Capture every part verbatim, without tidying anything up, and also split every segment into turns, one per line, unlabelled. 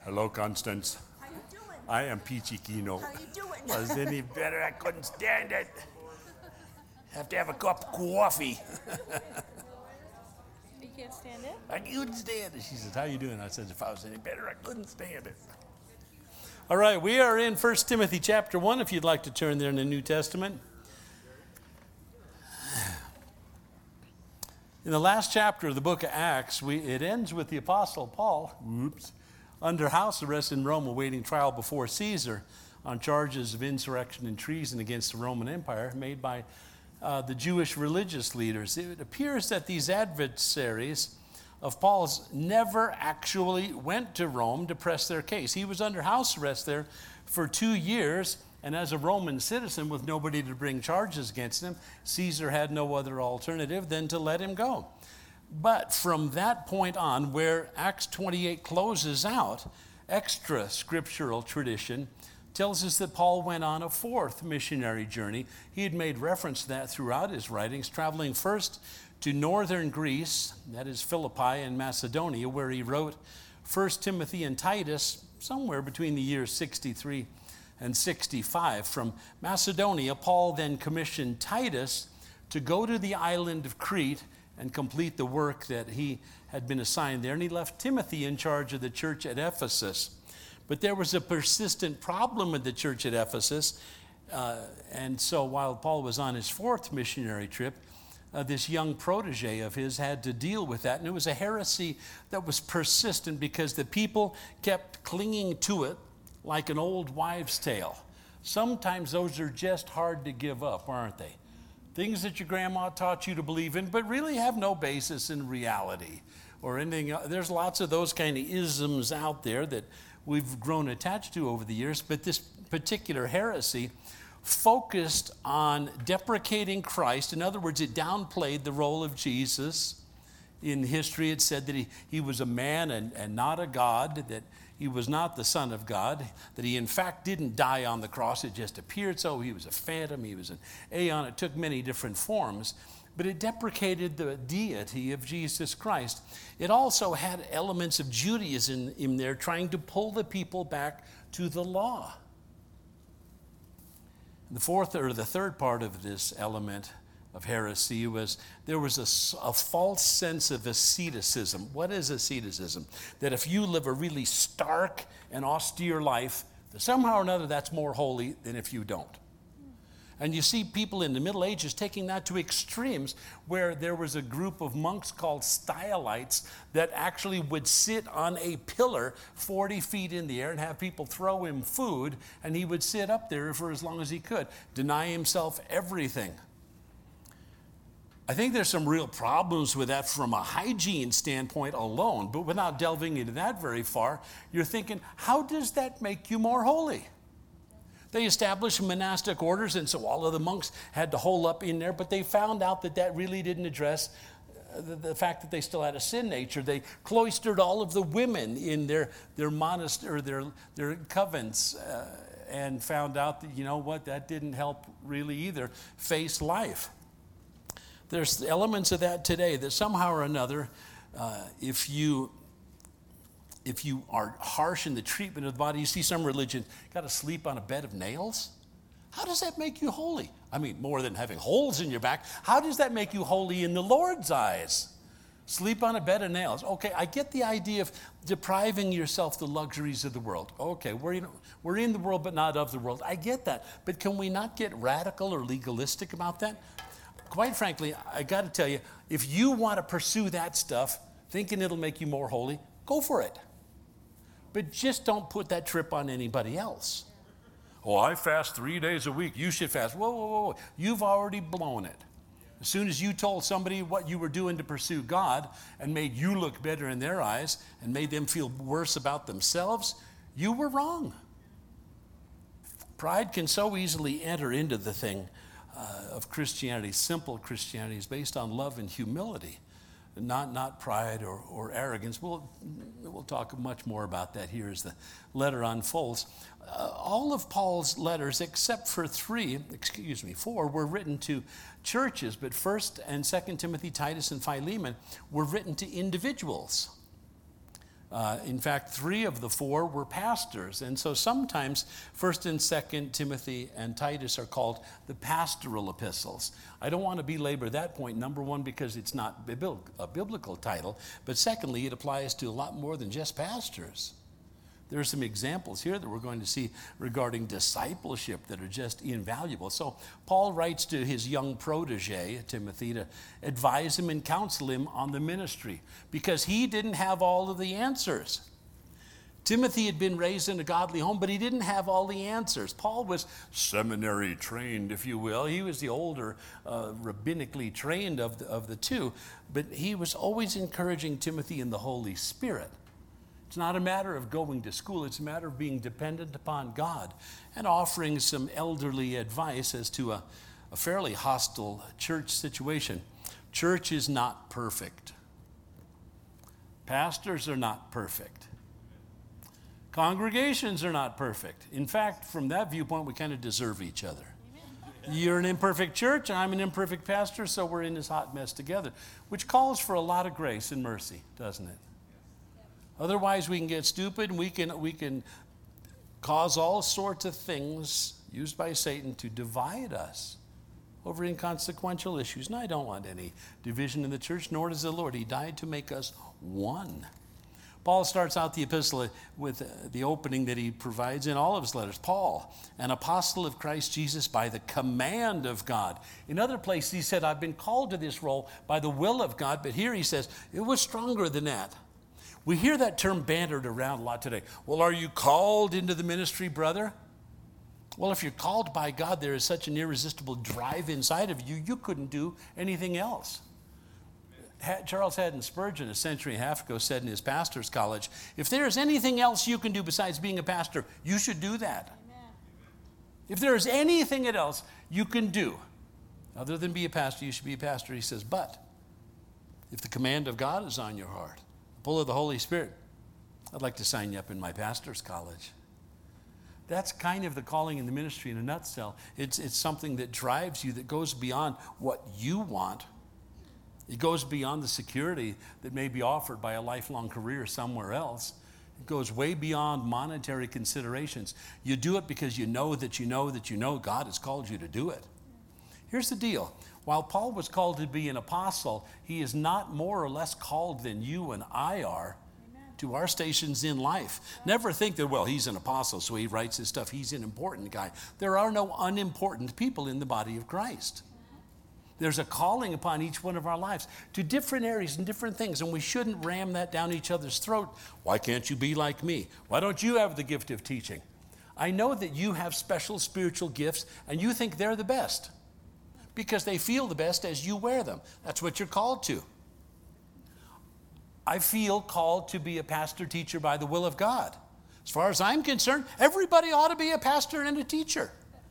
Hello, Constance.
How you doing?
I am Peachy Kino.
How you doing?
Was any better? I couldn't stand it. Have to have a cup of coffee.
You can't stand it?
I couldn't stand it. She says, how you doing? I said, if I was any better, I couldn't stand it. All right, we are in First Timothy chapter one, if you'd like to turn there in the New Testament. In the last chapter of the book of Acts, we, it ends with the Apostle Paul, whoops, under house arrest in Rome, awaiting trial before Caesar on charges of insurrection and treason against the Roman Empire made by uh, the Jewish religious leaders. It appears that these adversaries of Paul's never actually went to Rome to press their case. He was under house arrest there for two years, and as a Roman citizen with nobody to bring charges against him, Caesar had no other alternative than to let him go. But from that point on, where Acts twenty-eight closes out, extra scriptural tradition tells us that Paul went on a fourth missionary journey. He had made reference to that throughout his writings, traveling first to northern Greece, that is Philippi and Macedonia, where he wrote First Timothy and Titus somewhere between the years sixty-three and sixty-five. From Macedonia, Paul then commissioned Titus to go to the island of Crete and complete the work that he had been assigned there. And he left Timothy in charge of the church at Ephesus. But there was a persistent problem with the church at Ephesus. Uh, and so while Paul was on his fourth missionary trip, uh, this young protege of his had to deal with that. And it was a heresy that was persistent because the people kept clinging to it like an old wives' tale. Sometimes those are just hard to give up, aren't they? Things that your grandma taught you to believe in, but really have no basis in reality or anything else. There's lots of those kind of isms out there that we've grown attached to over the years, but this particular heresy focused on deprecating Christ. In other words, it downplayed the role of Jesus. In history, it said that he, he was a man and, and not a God, that he was not the Son of God, that he in fact didn't die on the cross, it just appeared so. He was a phantom, he was an aeon, it took many different forms, but it deprecated the deity of Jesus Christ. It also had elements of Judaism in there, trying to pull the people back to the law. The fourth or the third part of this element of heresy was there was a, a false sense of asceticism. What is asceticism? That if you live a really stark and austere life, that somehow or another that's more holy than if you don't. And you see people in the Middle Ages taking that to extremes, where there was a group of monks called Stylites that actually would sit on a pillar forty feet in the air and have people throw him food, and he would sit up there for as long as he could, deny himself everything. I think there's some real problems with that from a hygiene standpoint alone, but without delving into that very far, you're thinking, how does that make you more holy? They established monastic orders, and so all of the monks had to hole up in there, but they found out that that really didn't address the, the fact that they still had a sin nature. They cloistered all of the women in their, their monastery, their, their covens, uh, and found out that, you know what, that didn't help really either face life. There's elements of that today that somehow or another, uh, if you if you are harsh in the treatment of the body, you see some religion, got to sleep on a bed of nails? How does that make you holy? I mean, more than having holes in your back, how does that make you holy in the Lord's eyes? Sleep on a bed of nails. Okay, I get the idea of depriving yourself the luxuries of the world. Okay, we're in, we're in the world but not of the world. I get that. But can we not get radical or legalistic about that? Quite frankly, I got to tell you, if you want to pursue that stuff, thinking it'll make you more holy, go for it. But just don't put that trip on anybody else. Oh, I fast three days a week. You should fast. Whoa, whoa, whoa. You've already blown it. As soon as you told somebody what you were doing to pursue God and made you look better in their eyes and made them feel worse about themselves, you were wrong. Pride can so easily enter into the thing uh, of Christianity. Simple Christianity is based on love and humility, not not pride or, or arrogance. We'll, we'll talk much more about that here as the letter unfolds. Uh, all of Paul's letters, except for three, excuse me, four, were written to churches, but First and Second Timothy, Titus, and Philemon were written to individuals. Uh, in fact, three of the four were pastors. And so sometimes First and Second Timothy and Titus are called the pastoral epistles. I don't want to belabor that point, number one, because it's not a biblical title, but secondly, it applies to a lot more than just pastors. There are some examples here that we're going to see regarding discipleship that are just invaluable. So Paul writes to his young protege, Timothy, to advise him and counsel him on the ministry because he didn't have all of the answers. Timothy had been raised in a godly home, but he didn't have all the answers. Paul was seminary trained, if you will. He was the older, uh, rabbinically trained of the, of the two, but he was always encouraging Timothy in the Holy Spirit. It's not a matter of going to school. It's a matter of being dependent upon God and offering some elderly advice as to a, a fairly hostile church situation. Church is not perfect. Pastors are not perfect. Congregations are not perfect. In fact, from that viewpoint, we kind of deserve each other. You're an imperfect church, I'm an imperfect pastor, so we're in this hot mess together, which calls for a lot of grace and mercy, doesn't it? Otherwise, we can get stupid and we can, we can cause all sorts of things used by Satan to divide us over inconsequential issues. And I don't want any division in the church, nor does the Lord. He died to make us one. Paul starts out the epistle with the opening that he provides in all of his letters. Paul, an apostle of Christ Jesus by the command of God. In other places, he said, I've been called to this role by the will of God. But here he says, it was stronger than that. We hear that term bantered around a lot today. Well, are you called into the ministry, brother? Well, if you're called by God, there is such an irresistible drive inside of you, you couldn't do anything else. Charles Haddon Spurgeon, a century and a half ago, said in his pastor's college, if there is anything else you can do besides being a pastor, you should do that. Amen. If there is anything else you can do other than be a pastor, you should be a pastor. He says, but if the command of God is on your heart, full of the Holy Spirit, I'd like to sign you up in my pastor's college. That's kind of the calling in the ministry in a nutshell. It's, it's something that drives you, that goes beyond what you want. It goes beyond the security that may be offered by a lifelong career somewhere else. It goes way beyond monetary considerations. You do it because you know that you know that you know God has called you to do it. Here's the deal. While Paul was called to be an apostle, he is not more or less called than you and I are. Amen. To our stations in life. Never think that, well, he's an apostle, so he writes his stuff. He's an important guy. There are no unimportant people in the body of Christ. There's a calling upon each one of our lives to different areas and different things, and we shouldn't ram that down each other's throat. Why can't you be like me? Why don't you have the gift of teaching? I know that you have special spiritual gifts, and you think they're the best because they feel the best as you wear them. That's what you're called to. I feel called to be a pastor teacher by the will of God. As far as I'm concerned, everybody ought to be a pastor and a teacher.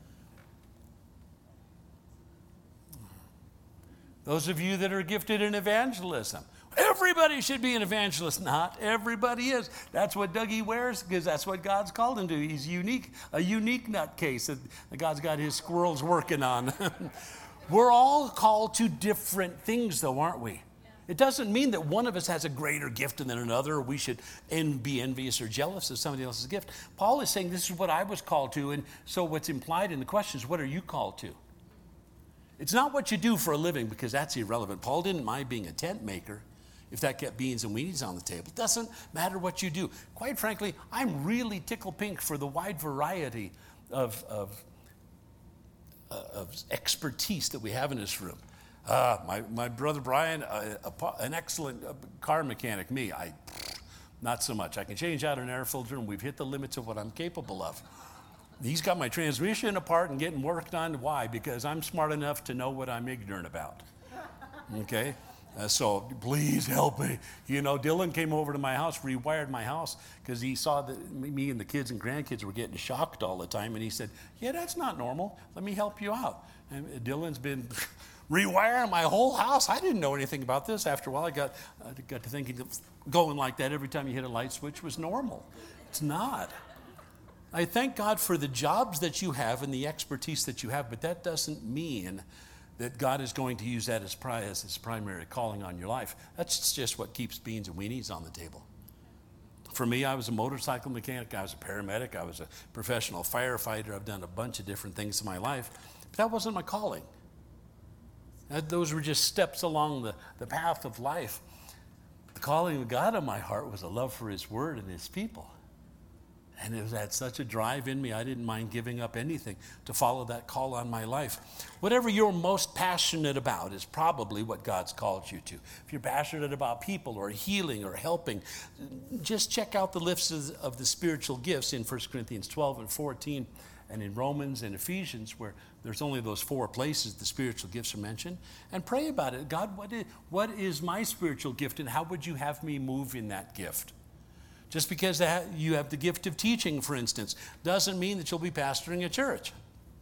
Those of you that are gifted in evangelism, everybody should be an evangelist. Not everybody is. That's what Dougie wears because that's what God's called him to. He's unique, a unique nutcase that God's got his squirrels working on. We're all called to different things, though, aren't we? It doesn't mean that one of us has a greater gift than another, or we should en- be envious or jealous of somebody else's gift. Paul is saying this is what I was called to, and so what's implied in the question is, what are you called to? It's not what you do for a living, because that's irrelevant. Paul didn't mind being a tent maker if that kept beans and weenies on the table. It doesn't matter what you do. Quite frankly, I'm really tickled pink for the wide variety of, of, uh, of expertise that we have in this room. Uh, my, my brother Brian, uh, a, an excellent uh, car mechanic. Me, I, not so much. I can change out an air filter, and we've hit the limits of what I'm capable of. He's got my transmission apart and getting worked on. Why? Because I'm smart enough to know what I'm ignorant about. Okay? Uh, so please help me. You know, Dylan came over to my house, rewired my house, because he saw that me and the kids and grandkids were getting shocked all the time. And he said, yeah, that's not normal. Let me help you out. And Dylan's been rewiring my whole house. I didn't know anything about this. After a while, I got, uh, got to thinking that going like that every time you hit a light switch was normal. It's not. I thank God for the jobs that you have and the expertise that you have, but that doesn't mean that God is going to use that as, pri- as his primary calling on your life. That's just what keeps beans and weenies on the table. For me, I was a motorcycle mechanic, I was a paramedic, I was a professional firefighter. I've done a bunch of different things in my life, but that wasn't my calling. That, those were just steps along the, the path of life. The calling of God on my heart was a love for his word and his people. And it had such a drive in me, I didn't mind giving up anything to follow that call on my life. Whatever you're most passionate about is probably what God's called you to. If you're passionate about people or healing or helping, just check out the lists of the spiritual gifts in First Corinthians twelve and fourteen, and in Romans and Ephesians, where there's only those four places the spiritual gifts are mentioned, and pray about it. God, what is, what is my spiritual gift, and how would you have me move in that gift? Just because you have the gift of teaching, for instance, doesn't mean that you'll be pastoring a church.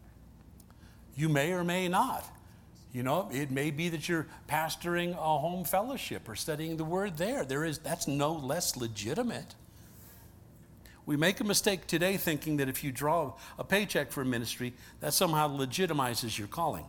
You may or may not. You know, it may be that you're pastoring a home fellowship or studying the word there. There is, that's no less legitimate. We make a mistake today thinking that if you draw a paycheck for a ministry, that somehow legitimizes your calling.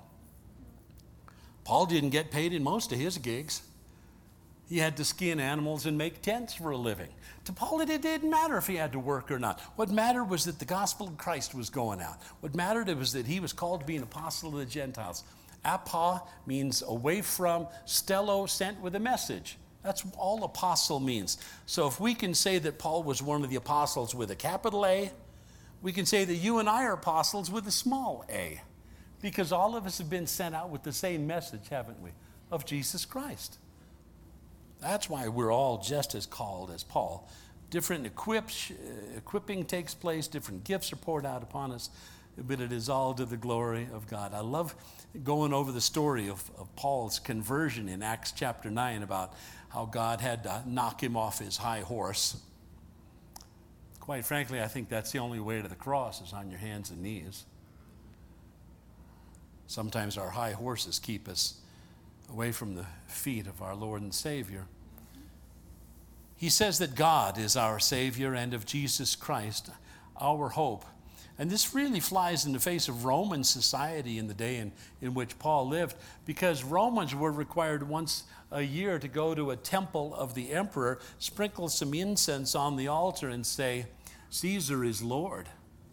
Paul didn't get paid in most of his gigs. He had to skin animals and make tents for a living. To Paul, it didn't matter if he had to work or not. What mattered was that the gospel of Christ was going out. What mattered was that he was called to be an apostle of the Gentiles. Apa means away from, stello, sent with a message. That's all apostle means. So if we can say that Paul was one of the apostles with a capital A, we can say that you and I are apostles with a small a, because all of us have been sent out with the same message, haven't we, of Jesus Christ. That's why we're all just as called as Paul. Different equips, uh, equipping takes place, different gifts are poured out upon us, but it is all to the glory of God. I love going over the story of, of Paul's conversion in Acts chapter nine, about how God had to knock him off his high horse. Quite frankly, I think that's the only way to the cross, is on your hands and knees. Sometimes our high horses keep us away from the feet of our Lord and Savior. He says that God is our Savior, and of Jesus Christ, our hope. And this really flies in the face of Roman society in the day in, in which Paul lived, because Romans were required once a year to go to a temple of the emperor, sprinkle some incense on the altar, and say, Caesar is Lord.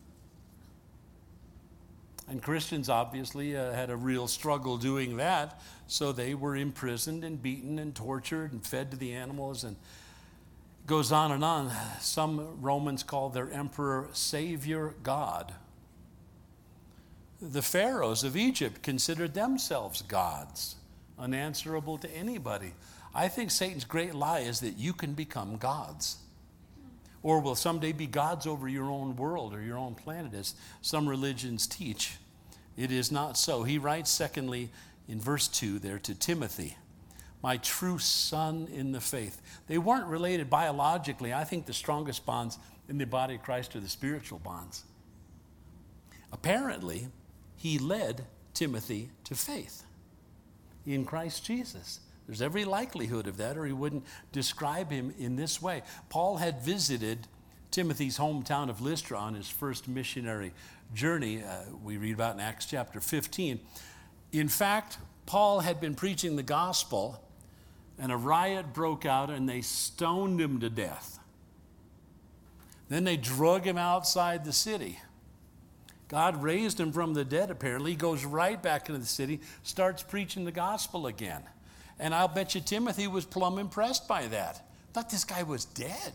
And Christians obviously uh, had a real struggle doing that, so they were imprisoned and beaten and tortured and fed to the animals, and it goes on and on. Some Romans called their emperor Savior God. The pharaohs of Egypt considered themselves gods, unanswerable to anybody. I think Satan's great lie is that you can become gods, or will someday be gods over your own world or your own planet, as some religions teach. It is not so. He writes, secondly, in verse two there, to Timothy, my true son in the faith. They weren't related biologically. I think the strongest bonds in the body of Christ are the spiritual bonds. Apparently, he led Timothy to faith in Christ Jesus. There's every likelihood of that, or he wouldn't describe him in this way. Paul had visited Timothy's hometown of Lystra on his first missionary journey. Uh, we read about in Acts chapter fifteen. In fact, Paul had been preaching the gospel, and a riot broke out, and they stoned him to death. Then they drug him outside the city. God raised him from the dead, apparently. He goes right back into the city, starts preaching the gospel again. And I'll bet you Timothy was plumb impressed by that. Thought this guy was dead.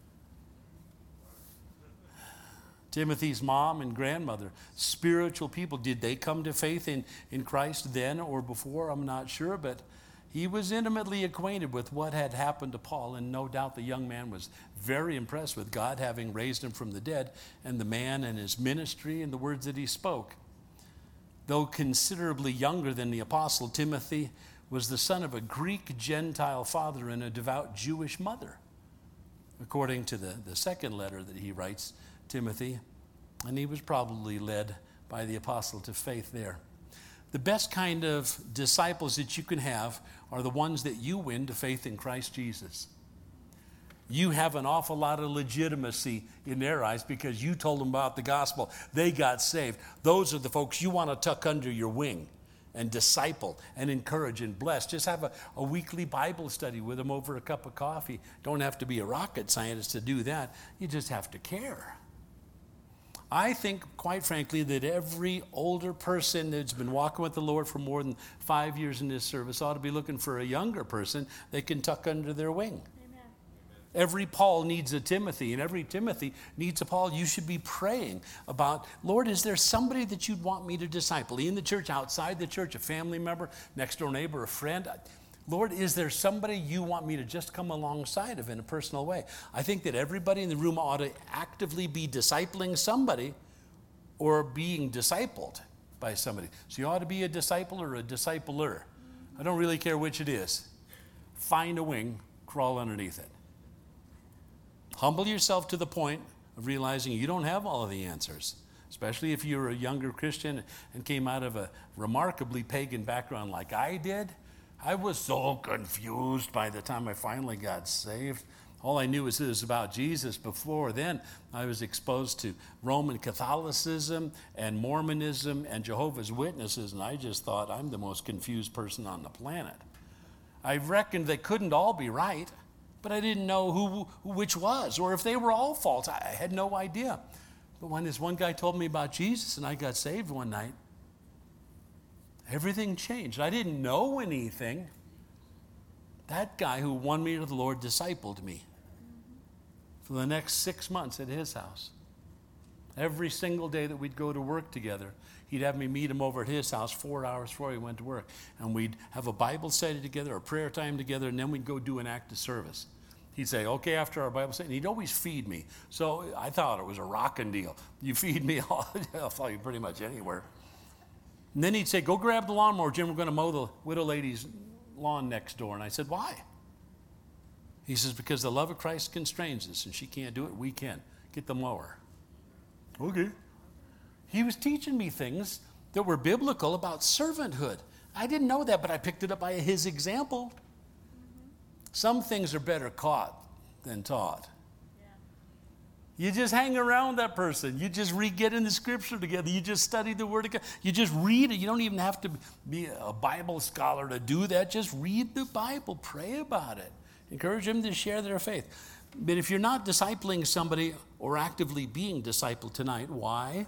Timothy's mom and grandmother, spiritual people. Did they come to faith in, in Christ then or before? I'm not sure, but he was intimately acquainted with what had happened to Paul, and no doubt the young man was very impressed with God having raised him from the dead, and the man and his ministry and the words that he spoke. Though considerably younger than the apostle, Timothy was the son of a Greek Gentile father and a devout Jewish mother, according to the, the second letter that he writes, Timothy, and he was probably led by the apostle to faith there. The best kind of disciples that you can have are the ones that you win to faith in Christ Jesus. You have an awful lot of legitimacy in their eyes because you told them about the gospel. They got saved. Those are the folks you want to tuck under your wing and disciple and encourage and bless. Just have a, a weekly Bible study with them over a cup of coffee. Don't have to be a rocket scientist to do that. You just have to care. I think, quite frankly, that every older person that's been walking with the Lord for more than five years in this service ought to be looking for a younger person they can tuck under their wing. Amen. Every Paul needs a Timothy, and every Timothy needs a Paul. You should be praying about, Lord, is there somebody that you'd want me to disciple? In the church, outside the church, a family member, next door neighbor, a friend. Lord, is there somebody you want me to just come alongside of in a personal way? I think that everybody in the room ought to actively be discipling somebody or being discipled by somebody. So you ought to be a disciple or a discipler. I don't really care which it is. Find a wing, crawl underneath it. Humble yourself to the point of realizing you don't have all of the answers, especially if you're a younger Christian and came out of a remarkably pagan background like I did. I was so confused by the time I finally got saved. All I knew was it was about Jesus. Before then, I was exposed to Roman Catholicism and Mormonism and Jehovah's Witnesses, and I just thought I'm the most confused person on the planet. I reckoned they couldn't all be right, but I didn't know who which was, or if they were all false. I had no idea. But when this one guy told me about Jesus and I got saved one night, everything changed. I didn't know anything. That guy who won me to the Lord discipled me for the next six months at his house. Every single day that we'd go to work together, he'd have me meet him over at his house four hours before he went to work. And we'd have a Bible study together, a prayer time together, and then we'd go do an act of service. He'd say, okay, after our Bible study, and he'd always feed me. So I thought it was a rocking deal. You feed me, I'll, I'll follow you pretty much anywhere. And then he'd say, go grab the lawnmower, Jim, we're going to mow the widow lady's lawn next door. And I said, why? He says, because the love of Christ constrains us, and she can't do it, we can. Get the mower. Okay. He was teaching me things that were biblical about servanthood. I didn't know that, but I picked it up by his example. Mm-hmm. Some things are better caught than taught. You just hang around that person. You just re get in the scripture together. You just study the word of God. You just read it. You don't even have to be a Bible scholar to do that. Just read the Bible. Pray about it. Encourage them to share their faith. But if you're not discipling somebody or actively being discipled tonight, why?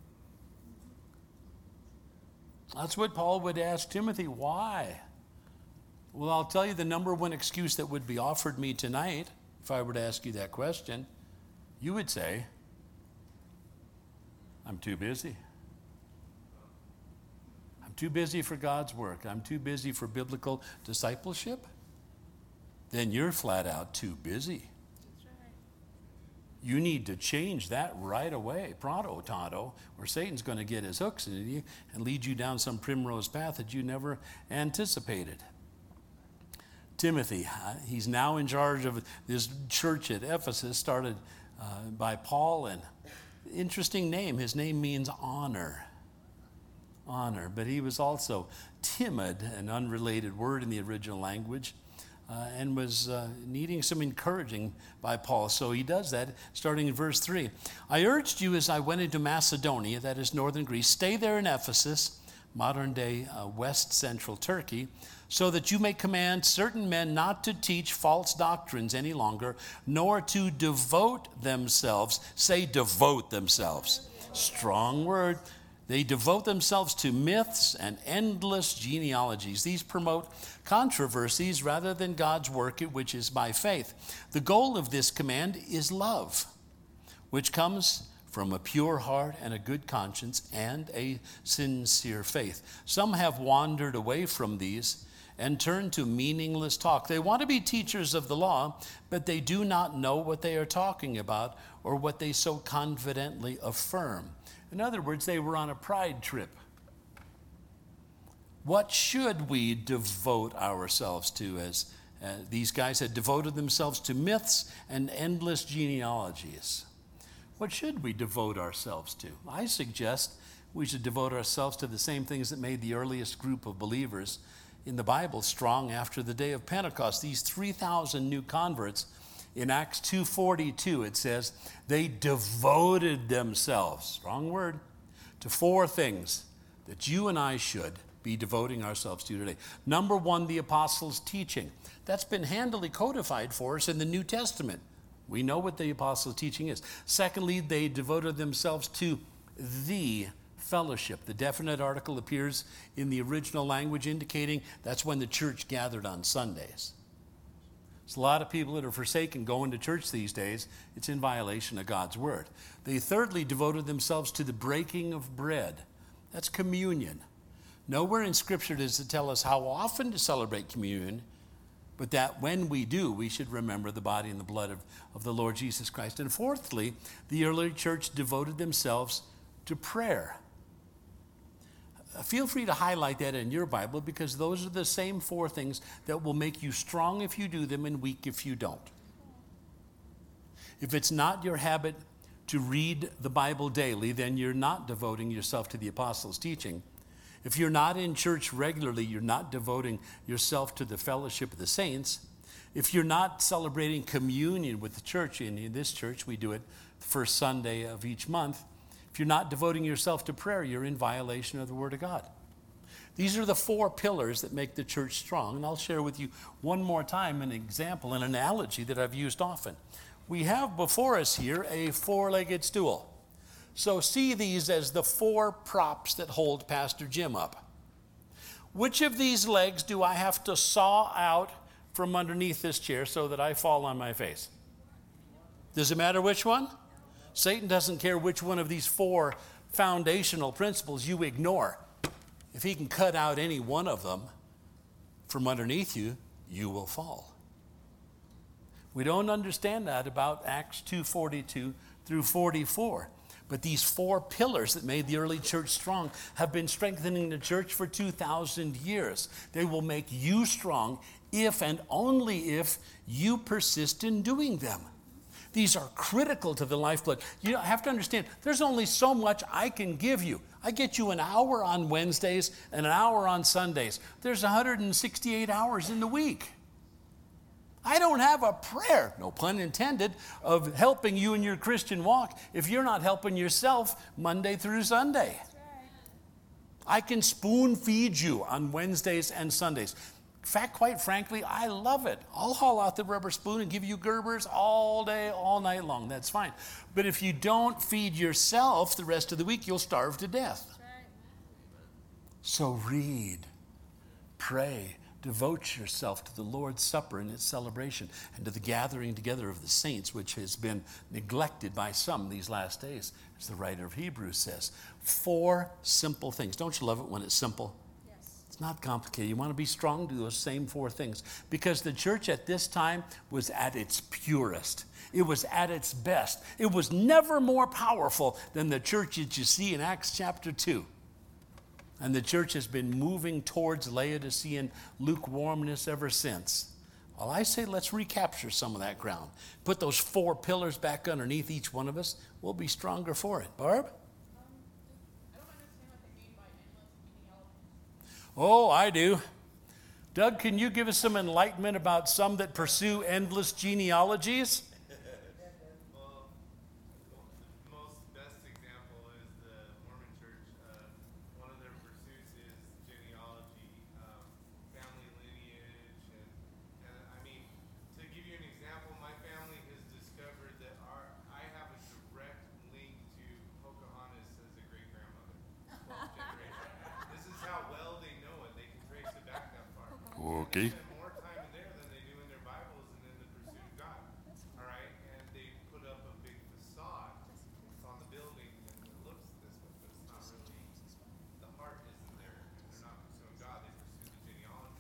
That's what Paul would ask Timothy. Why? Well, I'll tell you the number one excuse that would be offered me tonight if I were to ask you that question. You would say, I'm too busy. I'm too busy for God's work. I'm too busy for biblical discipleship. Then you're flat out too busy. That's right. You need to change that right away, pronto, tonto, or Satan's going to get his hooks in you and lead you down some primrose path that you never anticipated. Timothy, uh, he's now in charge of this church at Ephesus, started Uh, by Paul, and interesting name. His name means honor. Honor. But he was also timid, an unrelated word in the original language, uh, and was uh, needing some encouraging by Paul. So he does that, starting in verse three. I urged you as I went into Macedonia, that is northern Greece, stay there in Ephesus, modern day uh, west central Turkey, so that you may command certain men not to teach false doctrines any longer, nor to devote themselves, say devote themselves, strong word, they devote themselves to myths and endless genealogies. These promote controversies rather than God's work, which is by faith. The goal of this command is love, which comes from a pure heart and a good conscience and a sincere faith. Some have wandered away from these and turned to meaningless talk. They want to be teachers of the law, but they do not know what they are talking about or what they so confidently affirm. In other words, they were on a pride trip. What should we devote ourselves to? As uh, these guys had devoted themselves to myths and endless genealogies. What should we devote ourselves to? I suggest we should devote ourselves to the same things that made the earliest group of believers in the Bible strong after the day of Pentecost. These three thousand new converts, in Acts two forty-two, it says, they devoted themselves, strong word, to four things that you and I should be devoting ourselves to today. Number one, the apostles' teaching. That's been handily codified for us in the New Testament. We know what the apostles' teaching is. Secondly, they devoted themselves to the fellowship. The definite article appears in the original language indicating that's when the church gathered on Sundays. There's a lot of people that are forsaken going to church these days. It's in violation of God's word. They thirdly devoted themselves to the breaking of bread. That's communion. Nowhere in Scripture does it tell us how often to celebrate communion, but that when we do, we should remember the body and the blood of, of the Lord Jesus Christ. And fourthly, the early church devoted themselves to prayer. Feel free to highlight that in your Bible, because those are the same four things that will make you strong if you do them and weak if you don't. If it's not your habit to read the Bible daily, then you're not devoting yourself to the apostles' teaching. If you're not in church regularly, you're not devoting yourself to the fellowship of the saints. If you're not celebrating communion with the church, and in this church we do it the first Sunday of each month, if you're not devoting yourself to prayer, you're in violation of the Word of God. These are the four pillars that make the church strong. And I'll share with you one more time an example, an analogy that I've used often. We have before us here a four-legged stool. So see these as the four props that hold Pastor Jim up. Which of these legs do I have to saw out from underneath this chair so that I fall on my face? Does it matter which one? Satan doesn't care which one of these four foundational principles you ignore. If he can cut out any one of them from underneath you, you will fall. We don't understand that about Acts two forty-two through forty-four. But these four pillars that made the early church strong have been strengthening the church for two thousand years. They will make you strong if and only if you persist in doing them. These are critical to the lifeblood. You have to understand, there's only so much I can give you. I get you an hour on Wednesdays and an hour on Sundays. There's one hundred sixty-eight hours in the week. I don't have a prayer, no pun intended, of helping you in your Christian walk if you're not helping yourself Monday through Sunday. I can spoon feed you on Wednesdays and Sundays. In fact, quite frankly, I love it. I'll haul out the rubber spoon and give you Gerbers all day, all night long. That's fine. But if you don't feed yourself the rest of the week, you'll starve to death. So read, pray, devote yourself to the Lord's Supper and its celebration and to the gathering together of the saints, which has been neglected by some these last days, as the writer of Hebrews says. Four simple things. Don't you love it when it's simple? It's not complicated. You want to be strong, do those same four things. Because the church at this time was at its purest. It was at its best. It was never more powerful than the church that you see in Acts chapter two. And the church has been moving towards Laodicean lukewarmness ever since. Well, I say let's recapture some of that ground. Put those four pillars back underneath each one of us. We'll be stronger for it. Barb? Oh, I do. Doug, can you give us some enlightenment about some that pursue endless genealogies?
Well, the most best example is the Mormon Church. Uh, one of their pursuits is genealogy, um, family lineage, and, and I mean, to give you an example, my family has discovered that our I have a direct link to Pocahontas as a great grandmother, twelfth generation. This is how well they know it. They can trace it back that far.
Okay.
They spend more time in there than they do in their Bibles and in the pursuit of God. All right, and they put up a big facade on the building, and it looks this way, but it's not really. The heart isn't there, and they're not pursuing God. They pursue the genealogy.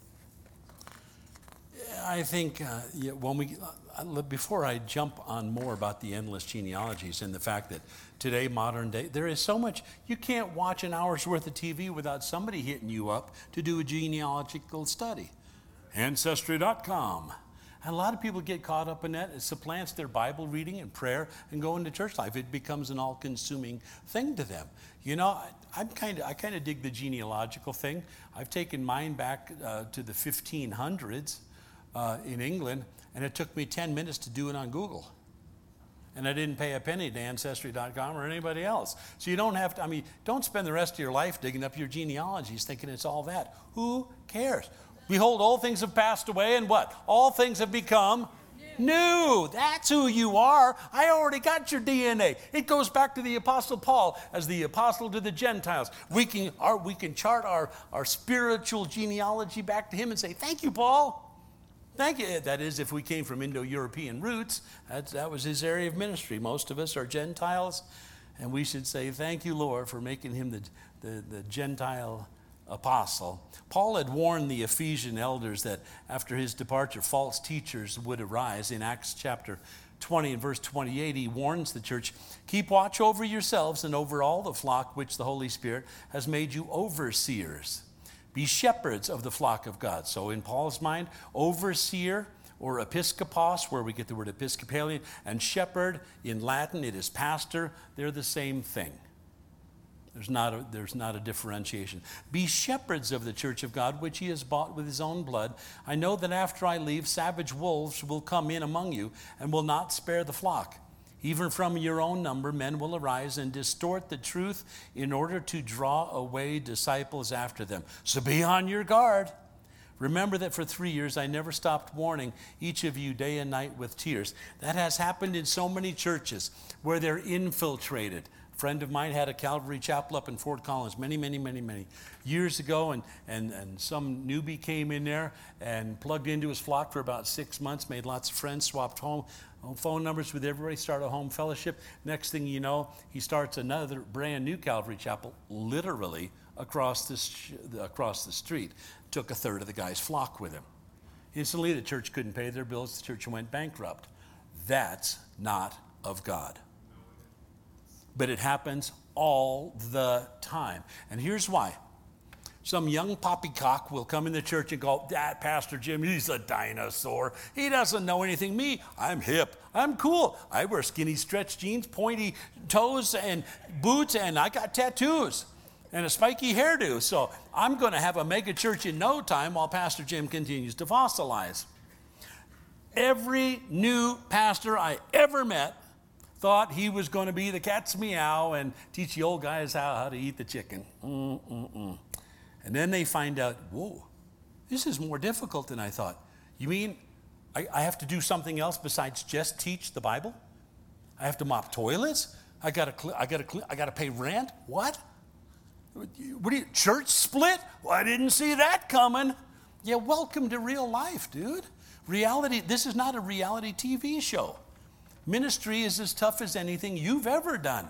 I think uh, yeah, when we uh, before I jump on more about the endless genealogies and the fact that today, modern day, there is so much, you can't watch an hour's worth of T V without somebody hitting you up to do a genealogical study. Ancestry dot com. And a lot of people get caught up in that. It supplants their Bible reading and prayer and going to church life. It becomes an all-consuming thing to them. You know, I, I'm kind of I kind of dig the genealogical thing. I've taken mine back uh, to the fifteen hundreds uh, in England, and it took me ten minutes to do it on Google. And I didn't pay a penny to Ancestry dot com or anybody else. So you don't have to, I mean, don't spend the rest of your life digging up your genealogies thinking it's all that. Who cares? Behold, all things have passed away, and what? All things have become new. That's who you are. I already got your D N A. It goes back to the Apostle Paul as the apostle to the Gentiles. We can, our, we can chart our, our spiritual genealogy back to him and say, thank you, Paul. Thank you. That is, if we came from Indo-European roots, that, that was his area of ministry. Most of us are Gentiles, and we should say, thank you, Lord, for making him the, the, the Gentile apostle. Paul had warned the Ephesian elders that after his departure, false teachers would arise. In Acts chapter twenty and verse twenty-eight, he warns the church, keep watch over yourselves and over all the flock which the Holy Spirit has made you overseers. Be shepherds of the flock of God. So in Paul's mind, overseer or episkopos, where we get the word Episcopalian, and shepherd in Latin, it is pastor. They're the same thing. There's not a, there's not a differentiation. Be shepherds of the church of God, which he has bought with his own blood. I know that after I leave, savage wolves will come in among you and will not spare the flock. Even from your own number, men will arise and distort the truth in order to draw away disciples after them. So be on your guard. Remember that for three years I never stopped warning each of you day and night with tears. That has happened in so many churches where they're infiltrated. A friend of mine had a Calvary Chapel up in Fort Collins many, many, many, many years ago, and, and, and some newbie came in there and plugged into his flock for about six months, made lots of friends, swapped home phone numbers with everybody, started a home fellowship. Next thing you know, he starts another brand new Calvary Chapel, literally across the, sh- across the street. Took a third of the guy's flock with him. Instantly, the church couldn't pay their bills. The church went bankrupt. That's not of God. But it happens all the time. And here's why. Some young poppycock will come in the church and go, that Pastor Jim, he's a dinosaur. He doesn't know anything. Me, I'm hip. I'm cool. I wear skinny stretch jeans, pointy toes and boots, and I got tattoos and a spiky hairdo. So I'm going to have a mega church in no time while Pastor Jim continues to fossilize. Every new pastor I ever met thought he was going to be the cat's meow and teach the old guys how, how to eat the chicken. Mm-mm-mm. And then they find out, whoa, this is more difficult than I thought. You mean I, I have to do something else besides just teach the Bible? I have to mop toilets? I got to I got to I got to pay rent? What? What do you, church split? Well, I didn't see that coming. Yeah, welcome to real life, dude. Reality, this is not a reality T V show. Ministry is as tough as anything you've ever done.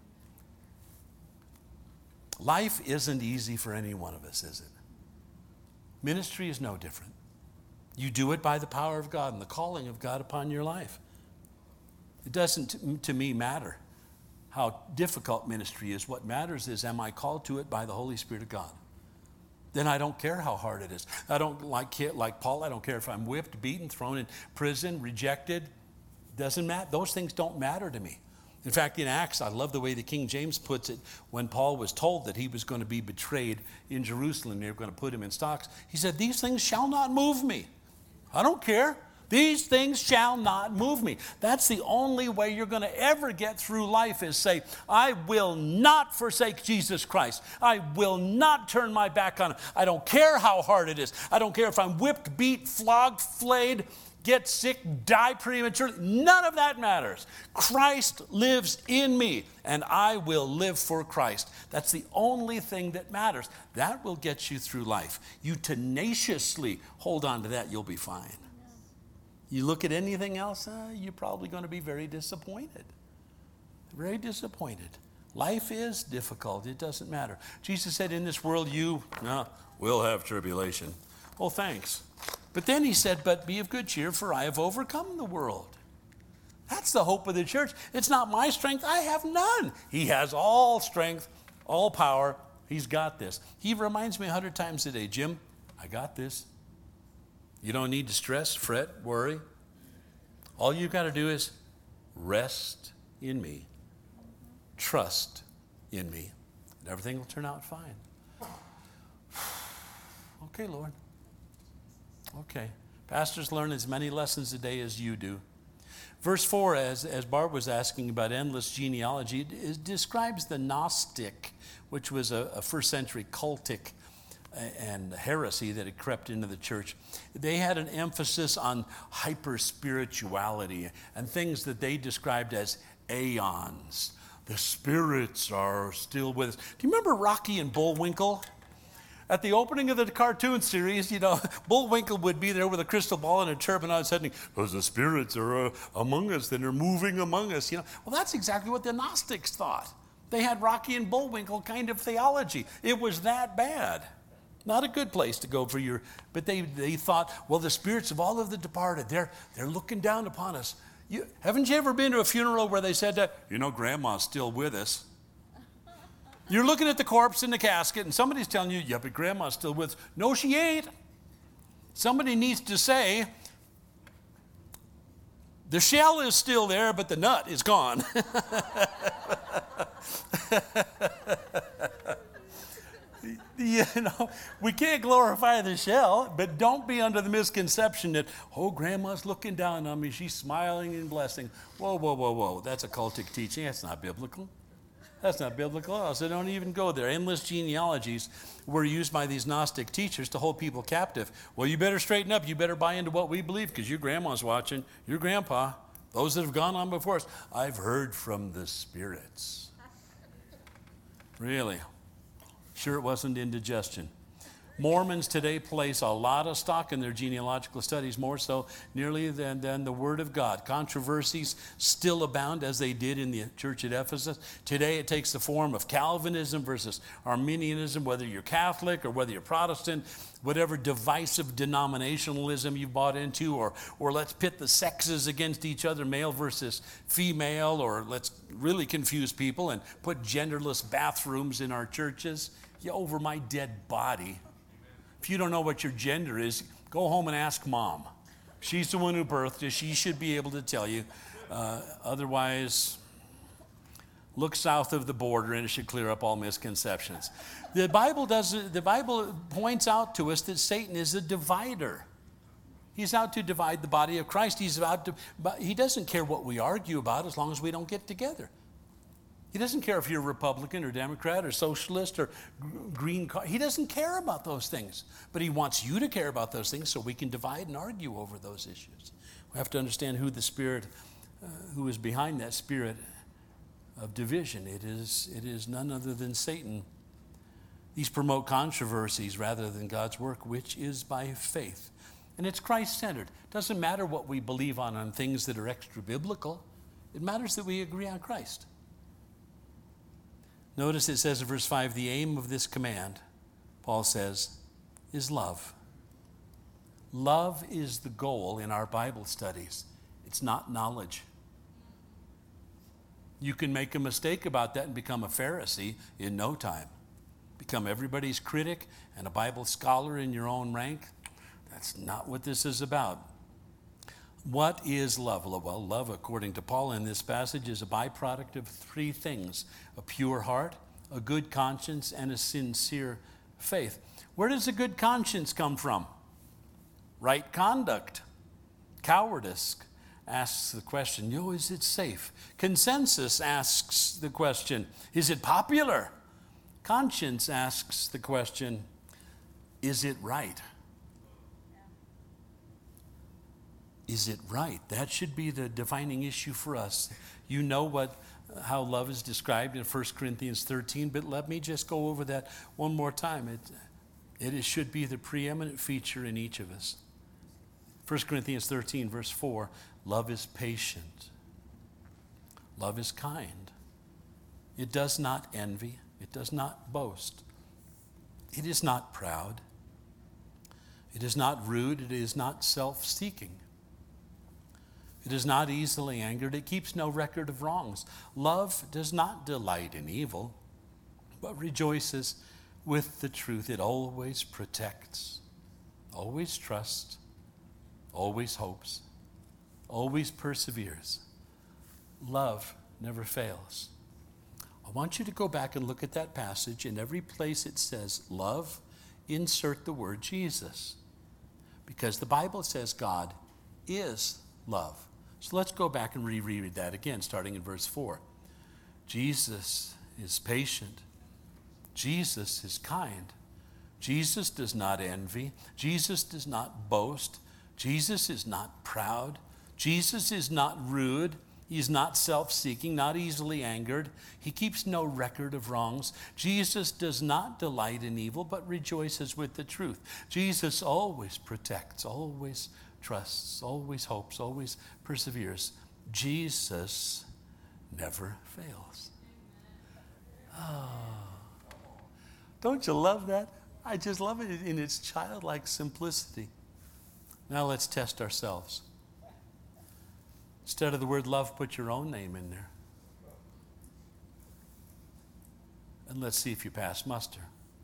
Life isn't easy for any one of us, is it? Ministry is no different. You do it by the power of God and the calling of God upon your life. It doesn't, to me, matter how difficult ministry is. What matters is, am I called to it by the Holy Spirit of God? Then I don't care how hard it is. I don't like, like Paul, I don't care if I'm whipped, beaten, thrown in prison, rejected. Doesn't matter. Those things don't matter to me. In fact, in Acts, I love the way the King James puts it. When Paul was told that he was going to be betrayed in Jerusalem, they were going to put him in stocks, he said, these things shall not move me. I don't care. These things shall not move me. That's the only way you're going to ever get through life, is say, I will not forsake Jesus Christ. I will not turn my back on him. I don't care how hard it is. I don't care if I'm whipped, beat, flogged, flayed, get sick, die prematurely. None of that matters. Christ lives in me, and I will live for Christ. That's the only thing that matters. That will get you through life. You tenaciously hold on to that, you'll be fine. You look at anything else, uh, you're probably going to be very disappointed. Very disappointed. Life is difficult. It doesn't matter. Jesus said, in this world you uh, will have tribulation. Oh, thanks. But then he said, but be of good cheer, for I have overcome the world. That's the hope of the church. It's not my strength. I have none. He has all strength, all power. He's got this. He reminds me a hundred times a day, Jim, I got this. You don't need to stress, fret, worry. All you've got to do is rest in me. Trust in me. And everything will turn out fine. Okay, Lord. Okay. Pastors learn as many lessons a day as you do. Verse four, as, as Barb was asking about endless genealogy, it, it describes the Gnostic, which was a, a first century cultic and heresy that had crept into the church. They had an emphasis on hyper-spirituality and things that they described as aeons. The spirits are still with us. Do you remember Rocky and Bullwinkle? At the opening of the cartoon series, you know, Bullwinkle would be there with a crystal ball and a turban on, suddenly, those the spirits are uh, among us, and they're moving among us. You know, well, that's exactly what the Gnostics thought. They had Rocky and Bullwinkle kind of theology. It was that bad. Not a good place to go for your, but they, they thought, well, the spirits of all of the departed, they're, they're looking down upon us. You, haven't you ever been to a funeral where they said that, you know, Grandma's still with us? You're looking at the corpse in the casket, and somebody's telling you, yeah, but Grandma's still with us. No, she ain't. Somebody needs to say, the shell is still there, but the nut is gone. You know, we can't glorify the shell, but don't be under the misconception that, oh, Grandma's looking down on me. She's smiling and blessing. Whoa, whoa, whoa, whoa. That's a cultic teaching. That's not biblical. That's not biblical. So don't even go there. Endless genealogies were used by these Gnostic teachers to hold people captive. Well, you better straighten up. You better buy into what we believe because your grandma's watching, your grandpa, those that have gone on before us. I've heard from the spirits. Really? Sure it wasn't indigestion. Mormons today place a lot of stock in their genealogical studies, more so nearly than, than the Word of God. Controversies still abound as they did in the church at Ephesus. Today it takes the form of Calvinism versus Arminianism, whether you're Catholic or whether you're Protestant, whatever divisive denominationalism you bought into, or, or let's pit the sexes against each other, male versus female, or let's really confuse people and put genderless bathrooms in our churches. Yeah, over my dead body. If you don't know what your gender is, go home and ask Mom. She's the one who birthed you. She should be able to tell you. Uh, otherwise, look south of the border and it should clear up all misconceptions. The Bible does. The Bible points out to us that Satan is a divider. He's out to divide the body of Christ. He's out to. But he doesn't care what we argue about as long as we don't get together. He doesn't care if you're Republican or Democrat or socialist or green card. He doesn't care about those things. But he wants you to care about those things so we can divide and argue over those issues. We have to understand who the spirit, uh, who is behind that spirit of division. It is, it is none other than Satan. These promote controversies rather than God's work, which is by faith. And it's Christ-centered. It doesn't matter what we believe on on things that are extra-biblical. It matters that we agree on Christ. Notice it says in verse five, the aim of this command, Paul says, is love. Love is the goal in our Bible studies. It's not knowledge. You can make a mistake about that and become a Pharisee in no time. Become everybody's critic and a Bible scholar in your own rank. That's not what this is about. What is love? Well, love, according to Paul in this passage, is a byproduct of three things: a pure heart, a good conscience, and a sincere faith. Where does a good conscience come from? Right conduct. Cowardice asks the question, yo, is it safe? Consensus asks the question, is it popular? Conscience asks the question, is it right? Is it right? That should be the defining issue for us. You know what, how love is described in First Corinthians thirteen, but let me just go over that one more time. It, it is, should be the preeminent feature in each of us. First Corinthians thirteen, verse four, love is patient. Love is kind. It does not envy. It does not boast. It is not proud. It is not rude. It is not self-seeking. It is not easily angered. It keeps no record of wrongs. Love does not delight in evil, but rejoices with the truth. It always protects, always trusts, always hopes, always perseveres. Love never fails. I want you to go back and look at that passage. In every place it says love, insert the word Jesus. Because the Bible says God is love. So let's go back and reread that again, starting in verse four. Jesus is patient. Jesus is kind. Jesus does not envy. Jesus does not boast. Jesus is not proud. Jesus is not rude. He is not self-seeking, not easily angered. He keeps no record of wrongs. Jesus does not delight in evil, but rejoices with the truth. Jesus always protects, always trusts, always hopes, always perseveres. Jesus never fails. Oh, don't you love that? I just love it in its childlike simplicity. Now let's test ourselves. Instead of the word love, put your own name in there. And let's see if you pass muster.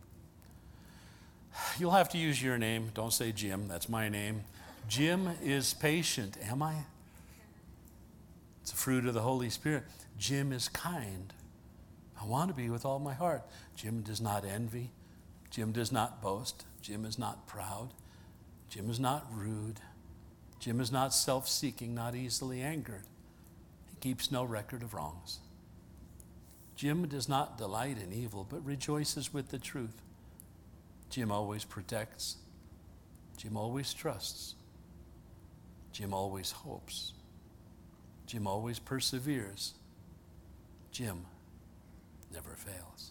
You'll have to use your name. Don't say Jim. That's my name. Jim is patient. Am I? It's a fruit of the Holy Spirit. Jim is kind. I want to be with all my heart. Jim does not envy. Jim does not boast. Jim is not proud. Jim is not rude. Jim is not self-seeking, not easily angered. He keeps no record of wrongs. Jim does not delight in evil, but rejoices with the truth. Jim always protects. Jim always trusts. Jim always hopes. Jim always perseveres. Jim never fails.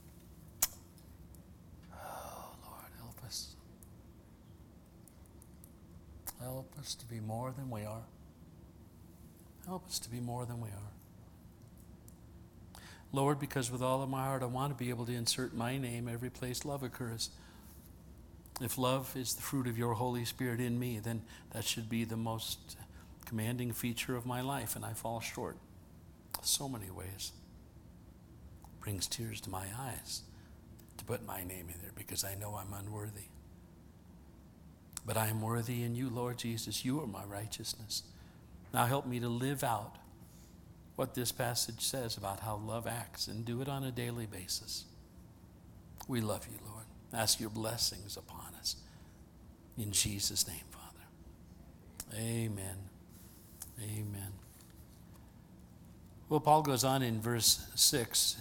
Oh, Lord, help us. Help us to be more than we are. Help us to be more than we are. Lord, because with all of my heart I want to be able to insert my name every place love occurs. If love is the fruit of your Holy Spirit in me, then that should be the most commanding feature of my life, and I fall short so many ways. It brings tears to my eyes to put my name in there because I know I'm unworthy. But I am worthy in you, Lord Jesus. You are my righteousness. Now help me to live out what this passage says about how love acts and do it on a daily basis. We love you, Lord. Ask your blessings upon us. In Jesus' name, Father. Amen. Amen. Well, Paul goes on in verse six.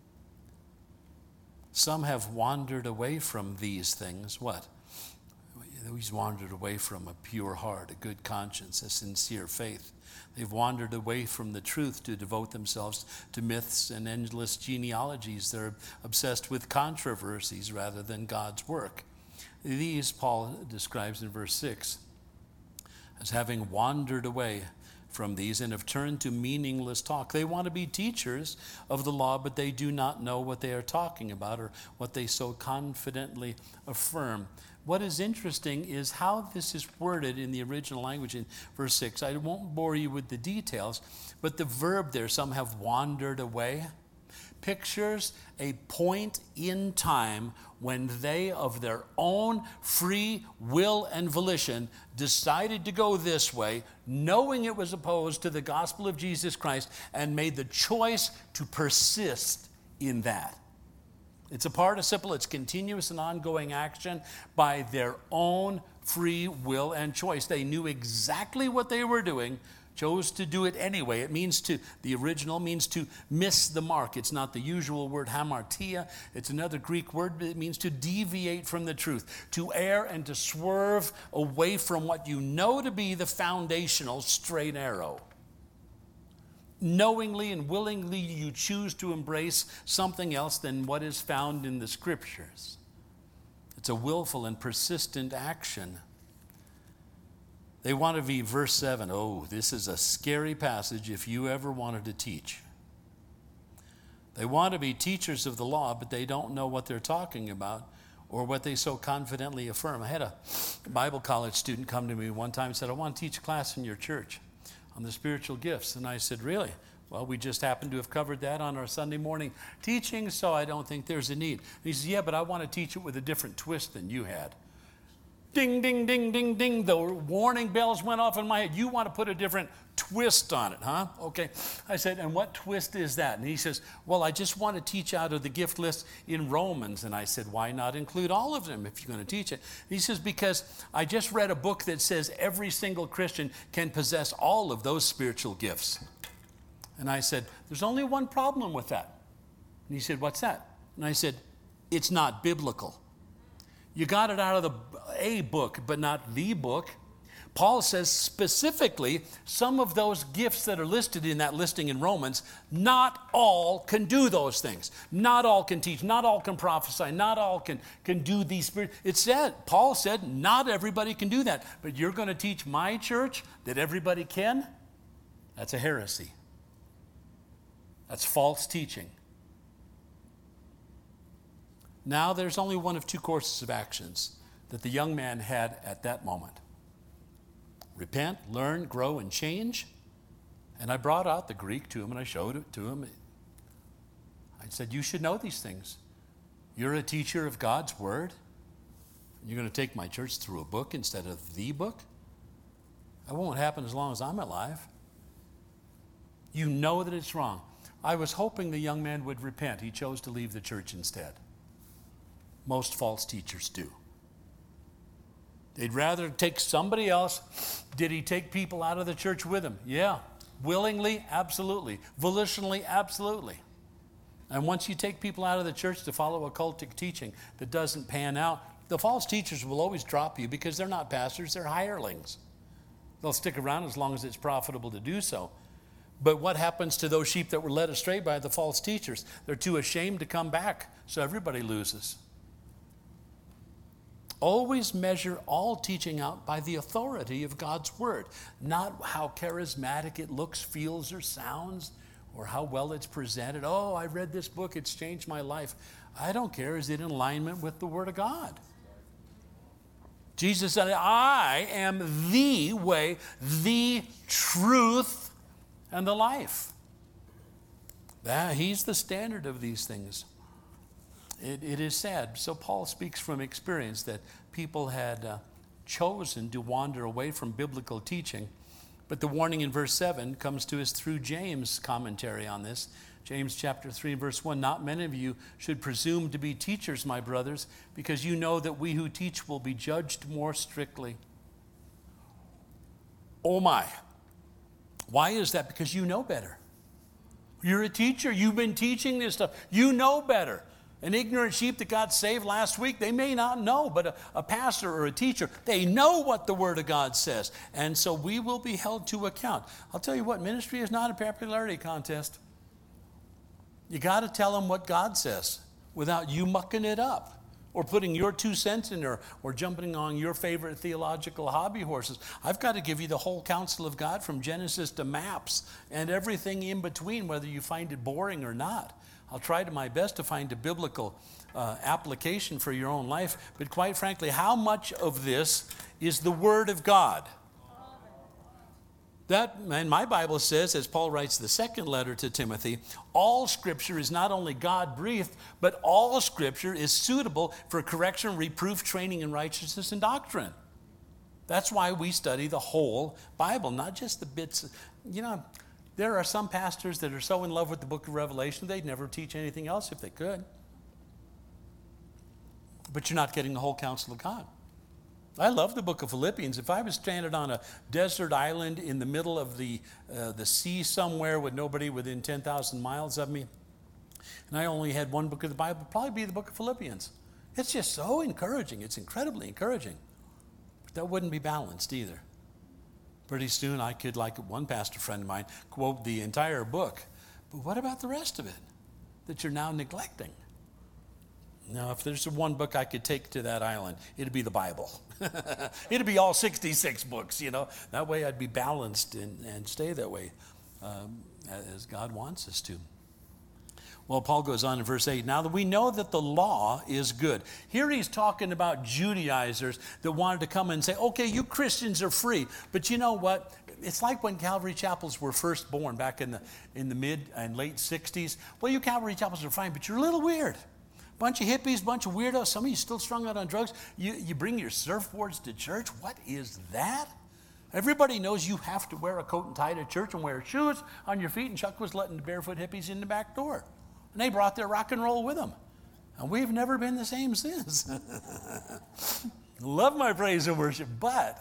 Some have wandered away from these things. What? He's wandered away from a pure heart, a good conscience, a sincere faith. They've wandered away from the truth to devote themselves to myths and endless genealogies. They're obsessed with controversies rather than God's work. These, Paul describes in verse six, as having wandered away from these and have turned to meaningless talk. They want to be teachers of the law, but they do not know what they are talking about or what they so confidently affirm. What is interesting is how this is worded in the original language in verse six. I won't bore you with the details, but the verb there, some have wandered away, pictures a point in time when they, of their own free will and volition, decided to go this way, knowing it was opposed to the gospel of Jesus Christ, and made the choice to persist in that. It's a participle, it's continuous and ongoing action by their own free will and choice. They knew exactly what they were doing, chose to do it anyway. It means to, the original means to miss the mark. It's not the usual word hamartia. It's another Greek word, but it means to deviate from the truth, to err and to swerve away from what you know to be the foundational straight arrow. Knowingly and willingly you choose to embrace something else than what is found in the scriptures. It's a willful and persistent action. They want to be, verse seven, oh, this is a scary passage if you ever wanted to teach. They want to be teachers of the law, but they don't know what they're talking about or what they so confidently affirm. I had a Bible college student come to me one time and said, I want to teach a class in your church on the spiritual gifts. And I said, really? Well, we just happen to have covered that on our Sunday morning teaching, so I don't think there's a need. And he said, yeah, but I want to teach it with a different twist than you had. ding, ding, ding, ding, ding. The warning bells went off in my head. You want to put a different twist on it, huh? Okay. I said, and what twist is that? And he says, well, I just want to teach out of the gift list in Romans. And I said, why not include all of them if you're going to teach it? And he says, because I just read a book that says every single Christian can possess all of those spiritual gifts. And I said, there's only one problem with that. And he said, what's that? And I said, it's not biblical. You got it out of the a book, but not the book. Paul says specifically some of those gifts that are listed in that listing in Romans, not all can do those things. Not all can teach. Not all can prophesy. Not all can, can do these spirits. It said, Paul said, not everybody can do that. But you're going to teach my church that everybody can? That's a heresy. That's false teaching. Now there's only one of two courses of actions that the young man had at that moment. Repent, learn, grow, and change. And I brought out the Greek to him and I showed it to him. I said, you should know these things. You're a teacher of God's word. You're going to take my church through a book instead of the book. That won't happen as long as I'm alive. You know that it's wrong. I was hoping the young man would repent. He chose to leave the church instead. Most false teachers do. They'd rather take somebody else. Did he take people out of the church with him? Yeah. Willingly? Absolutely. Volitionally? Absolutely. And once you take people out of the church to follow occultic teaching that doesn't pan out, the false teachers will always drop you because they're not pastors, they're hirelings. They'll stick around as long as it's profitable to do so. But what happens to those sheep that were led astray by the false teachers? They're too ashamed to come back, so everybody loses. Always measure all teaching out by the authority of God's word, not how charismatic it looks, feels, or sounds, or how well it's presented. Oh, I read this book, it's changed my life. I don't care. Is it in alignment with the word of God? Jesus said, I am the way, the truth, and the life. That, he's the standard of these things. It, it is sad. So Paul speaks from experience that people had uh, chosen to wander away from biblical teaching. But the warning in verse seven comes to us through James' commentary on this. James chapter three, verse one, not many of you should presume to be teachers, my brothers, because you know that we who teach will be judged more strictly. Oh my. Why is that? Because you know better. You're a teacher. You've been teaching this stuff. You know better. An ignorant sheep that got saved last week, they may not know, but a, a pastor or a teacher, they know what the Word of God says. And so we will be held to account. I'll tell you what, ministry is not a popularity contest. You got to tell them what God says without you mucking it up or putting your two cents in there or jumping on your favorite theological hobby horses. I've got to give you the whole counsel of God from Genesis to maps and everything in between, whether you find it boring or not. I'll try to my best to find a biblical uh, application for your own life. But quite frankly, how much of this is the Word of God? That, and my Bible says, as Paul writes the second letter to Timothy, all Scripture is not only God-breathed, but all Scripture is suitable for correction, reproof, training in righteousness and doctrine. That's why we study the whole Bible, not just the bits. You know, there are some pastors that are so in love with the book of Revelation, they'd never teach anything else if they could. But you're not getting the whole counsel of God. I love the book of Philippians. If I was stranded on a desert island in the middle of the, uh, the sea somewhere with nobody within ten thousand miles of me, and I only had one book of the Bible, it'd probably be the book of Philippians. It's just so encouraging. It's incredibly encouraging. But that wouldn't be balanced either. Pretty soon I could, like one pastor friend of mine, quote the entire book. But what about the rest of it that you're now neglecting? Now, if there's one book I could take to that island, it'd be the Bible. It'd be all sixty-six books, you know. That way I'd be balanced and, and stay that way um, as God wants us to. Well, Paul goes on in verse eight, now that we know that the law is good. Here he's talking about Judaizers that wanted to come and say, okay, you Christians are free. But you know what? It's like when Calvary Chapels were first born back in the, in the mid and late sixties. Well, you Calvary Chapels are fine, but you're a little weird. Bunch of hippies, bunch of weirdos. Some of you still strung out on drugs. You, you bring your surfboards to church. What is that? Everybody knows you have to wear a coat and tie to church and wear shoes on your feet. And Chuck was letting the barefoot hippies in the back door. And they brought their rock and roll with them. And we've never been the same since. Love my praise and worship. But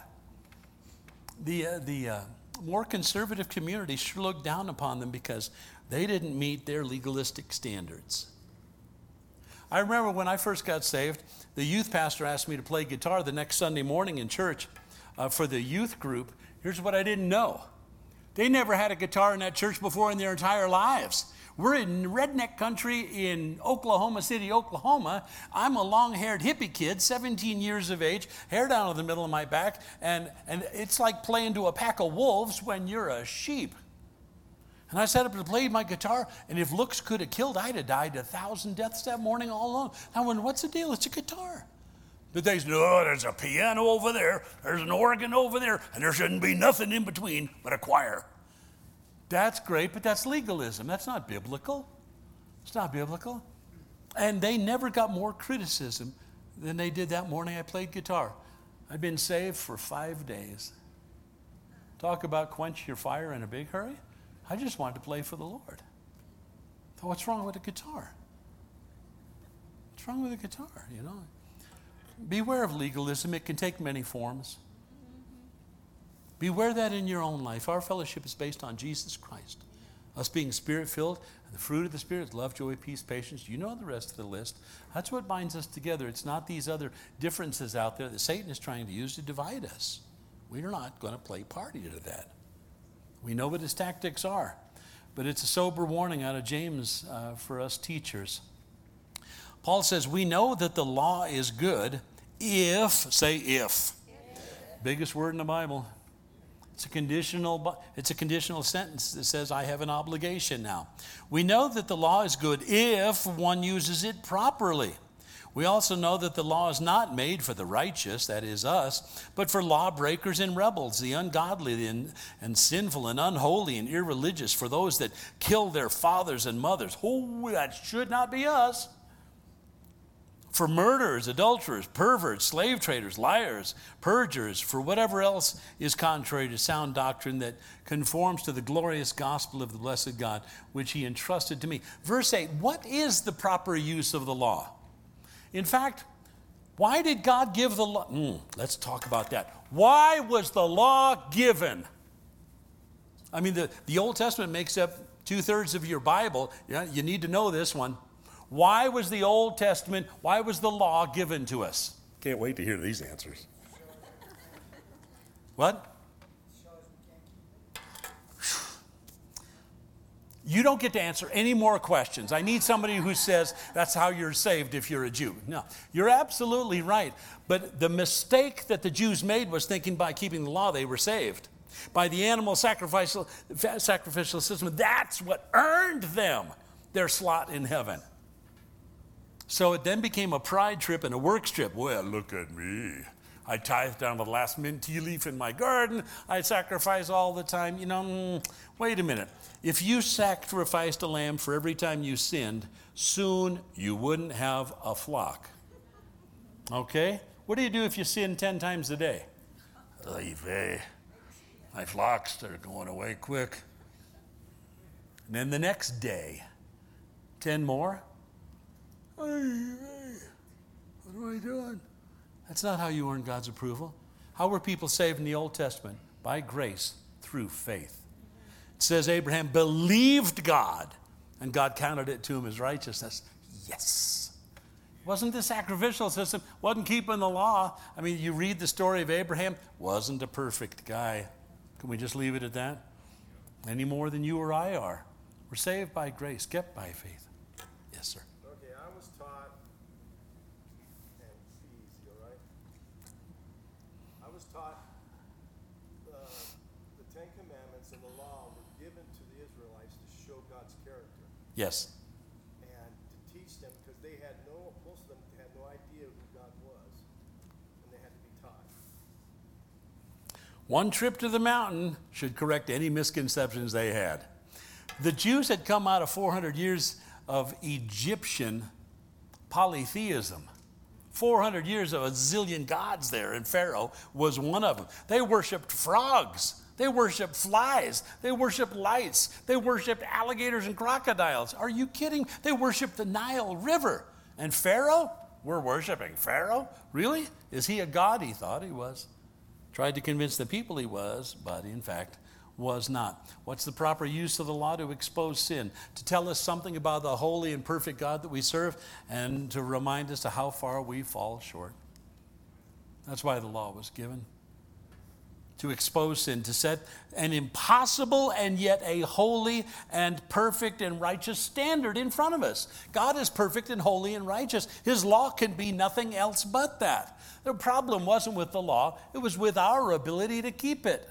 the, uh, the uh, more conservative community sure looked down upon them because they didn't meet their legalistic standards. I remember when I first got saved, the youth pastor asked me to play guitar the next Sunday morning in church uh, for the youth group. Here's what I didn't know. They never had a guitar in that church before in their entire lives. We're in redneck country in Oklahoma City, Oklahoma. I'm a long-haired hippie kid, seventeen years of age, hair down to the middle of my back, and, and it's like playing to a pack of wolves when you're a sheep. And I sat up and played my guitar, and if looks could have killed, I'd have died a thousand deaths that morning all alone. I went, what's the deal? It's a guitar. But they said, oh, there's a piano over there, there's an organ over there, and there shouldn't be nothing in between but a choir. That's great, but that's legalism. That's not biblical. It's not biblical. And they never got more criticism than they did that morning I played guitar. I'd been saved for five days. Talk about quench your fire in a big hurry. I just wanted to play for the Lord. So what's wrong with a guitar? What's wrong with a guitar, you know? Beware of legalism. It can take many forms. Beware that in your own life. Our fellowship is based on Jesus Christ. Us being Spirit-filled, and the fruit of the Spirit is love, joy, peace, patience. You know the rest of the list. That's what binds us together. It's not these other differences out there that Satan is trying to use to divide us. We're not going to play party to that. We know what his tactics are. But it's a sober warning out of James uh, for us teachers. Paul says, we know that the law is good if, say if. If. Biggest word in the Bible. It's a conditional, it's a conditional sentence that says, I have an obligation now. We know that the law is good if one uses it properly. We also know that the law is not made for the righteous, that is us, but for lawbreakers and rebels, the ungodly and, and sinful and unholy and irreligious, for those that kill their fathers and mothers. Oh, that should not be us. For murderers, adulterers, perverts, slave traders, liars, perjurers, for whatever else is contrary to sound doctrine that conforms to the glorious gospel of the blessed God, which he entrusted to me. Verse eight, what is the proper use of the law? In fact, why did God give the law? Mm, let's talk about that. Why was the law given? I mean, the, the Old Testament makes up two-thirds of your Bible. Yeah, you need to know this one. Why was the Old Testament, why was the law given to us?
Can't wait to hear these answers.
What? You don't get to answer any more questions. I need somebody who says that's how you're saved if you're a Jew. No, you're absolutely right. But the mistake that the Jews made was thinking by keeping the law they were saved. By the animal sacrificial, sacrificial system, that's what earned them their slot in heaven. So it then became a pride trip and a works trip. Well, look at me. I tithe down to the last mint tea leaf in my garden. I sacrifice all the time. You know, mm, wait a minute. If you sacrificed a lamb for every time you sinned, soon you wouldn't have a flock. Okay? What do you do if you sin ten times a day? Oy vey. My flocks are going away quick. And then the next day, ten more. Oy vey. What am I doing? That's not how you earn God's approval. How were people saved in the Old Testament? By grace, through faith. It says Abraham believed God, and God counted it to him as righteousness. Yes. Wasn't the sacrificial system, wasn't keeping the law. I mean, you read the story of Abraham, wasn't a perfect guy. Can we just leave it at that? Any more than you or I are. We're saved by grace, kept by faith. Yes, sir.
Okay, I was taught, and it's easy, all right? I was taught uh, the Ten Commandments and the law were given to the Israelites to show God's character
Yes.
and to teach them because they had no, most of them had no idea who God was, and they had to be taught.
One trip to the mountain should correct any misconceptions they had. The Jews had come out of four hundred years of Egyptian polytheism. four hundred years of a zillion gods there, and Pharaoh was one of them. They worshiped frogs. They worshiped flies. They worshiped lights. They worshiped alligators and crocodiles. Are you kidding? They worshiped the Nile River. And Pharaoh? We're worshiping Pharaoh? Really? Is he a god? He thought he was. Tried to convince the people he was, but in fact was not. What's the proper use of the law? To expose sin, to tell us something about the holy and perfect God that we serve, and to remind us of how far we fall short. That's why the law was given. To expose sin, to set an impossible and yet a holy and perfect and righteous standard in front of us. God is perfect and holy and righteous. His law can be nothing else but that. The problem wasn't with the law, it was with our ability to keep it.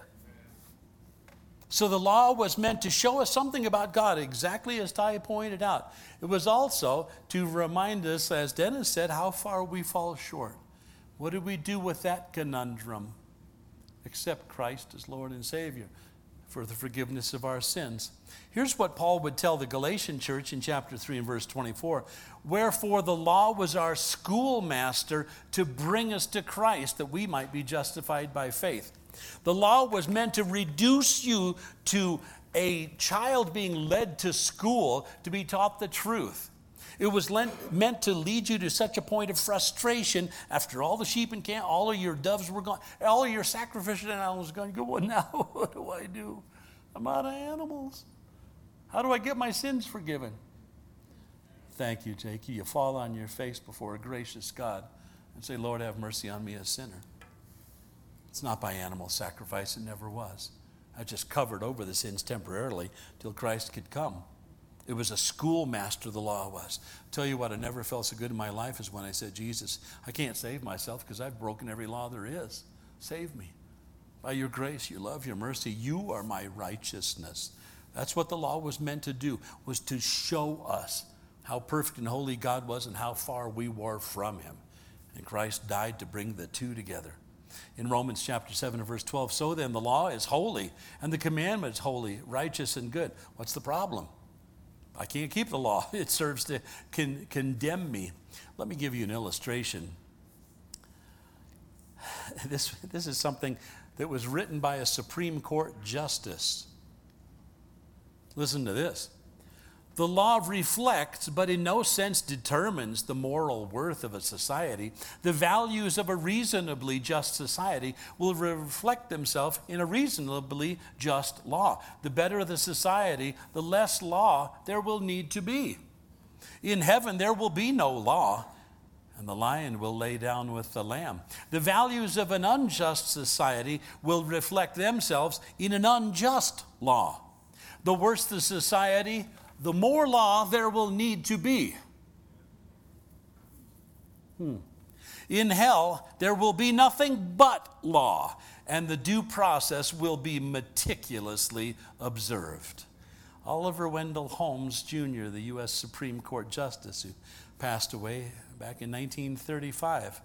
So the law was meant to show us something about God, exactly as Ty pointed out. It was also to remind us, as Dennis said, how far we fall short. What do we do with that conundrum? Accept Christ as Lord and Savior for the forgiveness of our sins. Here's what Paul would tell the Galatian church in chapter three and verse twenty-four. Wherefore the law was our schoolmaster to bring us to Christ, that we might be justified by faith. The law was meant to reduce you to a child being led to school to be taught the truth. It was lent, meant to lead you to such a point of frustration after all the sheep in camp, all of your doves were gone, all of your sacrificial animals were gone. You go, well, now what do I do? I'm out of animals. How do I get my sins forgiven? Thank you, Jake. You fall on your face before a gracious God and say, Lord, have mercy on me, a sinner. It's not by animal sacrifice. It never was. I just covered over the sins temporarily till Christ could come. It was a schoolmaster, the law was. I'll tell you what, I never felt so good in my life as when I said, Jesus, I can't save myself because I've broken every law there is. Save me. By your grace, your love, your mercy, you are my righteousness. That's what the law was meant to do, was to show us how perfect and holy God was and how far we were from him. And Christ died to bring the two together. In Romans chapter seven and verse twelve, so then the law is holy and the commandment is holy, righteous and good. What's the problem? I can't keep the law. It serves to con- condemn me. Let me give you an illustration. This, this is something that was written by a Supreme Court justice. Listen to this. The law reflects, but in no sense determines, the moral worth of a society. The values of a reasonably just society will reflect themselves in a reasonably just law. The better the society, the less law there will need to be. In heaven, there will be no law, and the lion will lay down with the lamb. The values of an unjust society will reflect themselves in an unjust law. The worse the society, the more law there will need to be. Hmm. In hell, there will be nothing but law, and the due process will be meticulously observed. Oliver Wendell Holmes, Junior, the U S Supreme Court Justice who passed away back in nineteen thirty-five.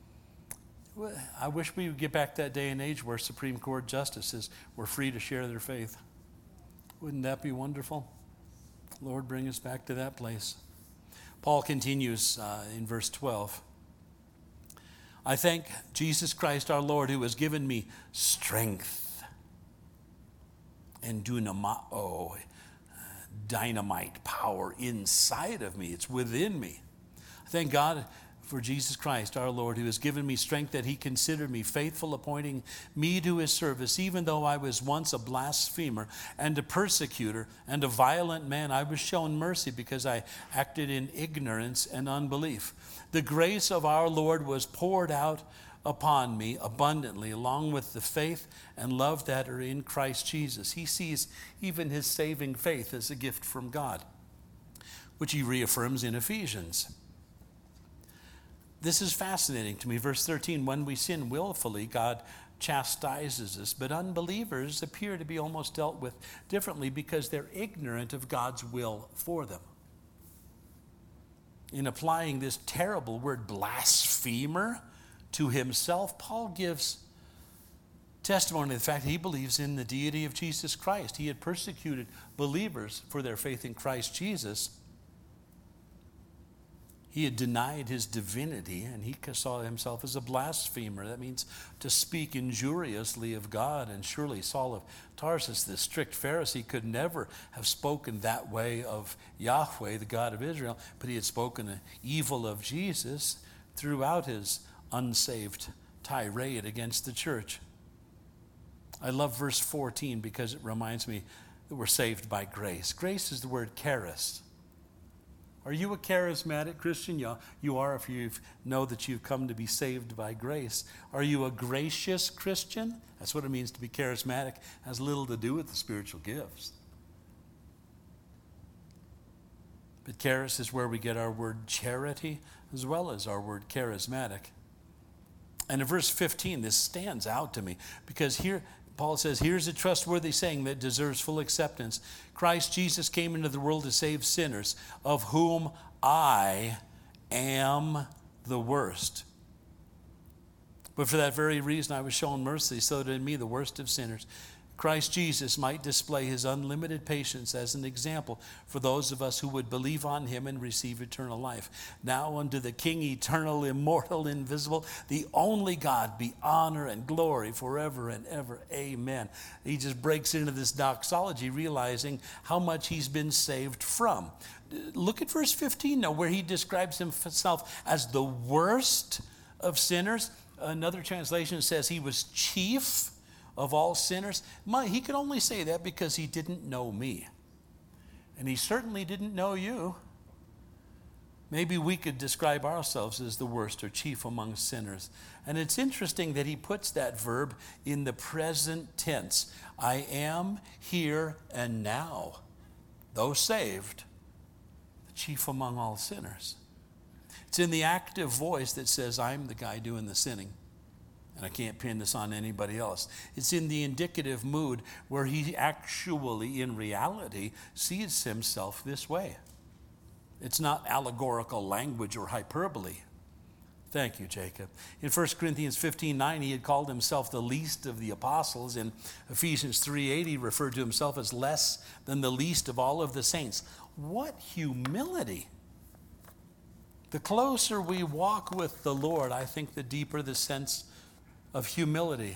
I wish we would get back to that day and age where Supreme Court justices were free to share their faith. Wouldn't that be wonderful? Lord, bring us back to that place. Paul continues uh, in verse twelve. I thank Jesus Christ our Lord, who has given me strength and dunamao, dynamite power inside of me. It's within me. I thank God for Jesus Christ our Lord, who has given me strength, that he considered me faithful, appointing me to his service. Even though I was once a blasphemer and a persecutor and a violent man, I was shown mercy because I acted in ignorance and unbelief. The grace of our Lord was poured out upon me abundantly, along with the faith and love that are in Christ Jesus. He sees even his saving faith as a gift from God, which he reaffirms in Ephesians. This is fascinating to me. Verse thirteen, when we sin willfully, God chastises us, but unbelievers appear to be almost dealt with differently because they're ignorant of God's will for them. In applying this terrible word blasphemer to himself, Paul gives testimony to the fact that he believes in the deity of Jesus Christ. He had persecuted believers for their faith in Christ Jesus. He had denied his divinity, and he saw himself as a blasphemer. That means to speak injuriously of God. And surely Saul of Tarsus, the strict Pharisee, could never have spoken that way of Yahweh, the God of Israel, but he had spoken evil of Jesus throughout his unsaved tirade against the church. I love verse fourteen because it reminds me that we're saved by grace. Grace is the word charis. Are you a charismatic Christian? Yeah, you are if you know that you've come to be saved by grace. Are you a gracious Christian? That's what it means to be charismatic. It has little to do with the spiritual gifts. But charis is where we get our word charity as well as our word charismatic. And in verse fifteen, this stands out to me because here Paul says, here's a trustworthy saying that deserves full acceptance. Christ Jesus came into the world to save sinners, of whom I am the worst. But for that very reason I was shown mercy, so that in me, the worst of sinners, Christ Jesus might display his unlimited patience as an example for those of us who would believe on him and receive eternal life. Now unto the King, eternal, immortal, invisible, the only God, be honor and glory forever and ever. Amen. He just breaks into this doxology, realizing how much he's been saved from. Look at verse fifteen now, where he describes himself as the worst of sinners. Another translation says he was chief of all sinners. My, he could only say that because he didn't know me. And he certainly didn't know you. Maybe we could describe ourselves as the worst or chief among sinners. And it's interesting that he puts that verb in the present tense. I am here and now, though saved, the chief among all sinners. It's in the active voice that says, I'm the guy doing the sinning. And I can't pin this on anybody else. It's in the indicative mood where he actually, in reality, sees himself this way. It's not allegorical language or hyperbole. Thank you, Jacob. In First Corinthians fifteen nine, he had called himself the least of the apostles. In Ephesians three eight, he referred to himself as less than the least of all of the saints. What humility! The closer we walk with the Lord, I think the deeper the sense of humility.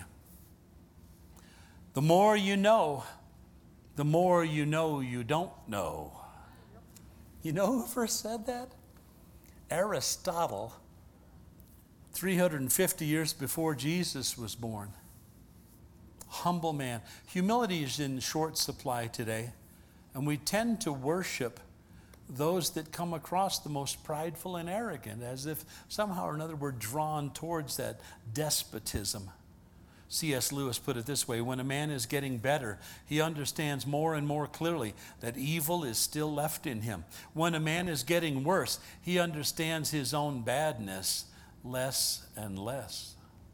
The more you know, the more you know you don't know. You know who first said that? Aristotle, three hundred fifty years before Jesus was born. Humble man. Humility is in short supply today, and we tend to worship those that come across the most prideful and arrogant, as if somehow or another we're drawn towards that despotism. C S Lewis put it this way: when a man is getting better, he understands more and more clearly that evil is still left in him. When a man is getting worse, he understands his own badness less and less.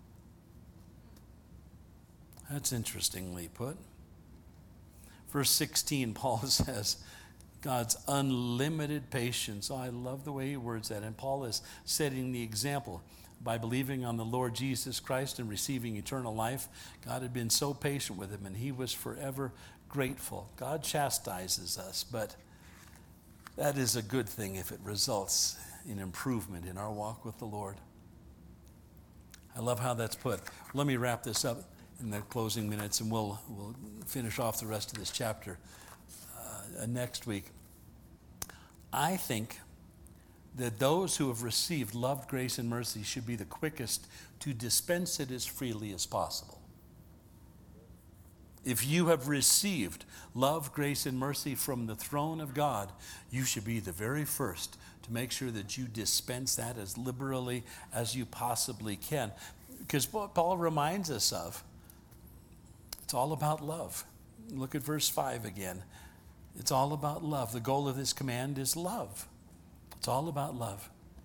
That's interestingly put. Verse sixteen, Paul says, God's unlimited patience. Oh, I love the way he words that. And Paul is setting the example. By believing on the Lord Jesus Christ and receiving eternal life, God had been so patient with him, and he was forever grateful. God chastises us, but that is a good thing if it results in improvement in our walk with the Lord. I love how that's put. Let me wrap this up in the closing minutes, and we'll, we'll finish off the rest of this chapter Uh, next week. I think that those who have received love, grace, and mercy should be the quickest to dispense it as freely as possible. If you have received love, grace, and mercy from the throne of God, you should be the very first to make sure that you dispense that as liberally as you possibly can. Because what Paul reminds us of, it's all about love. Look at verse five again. It's all about love. The goal of this command is love. It's all about love.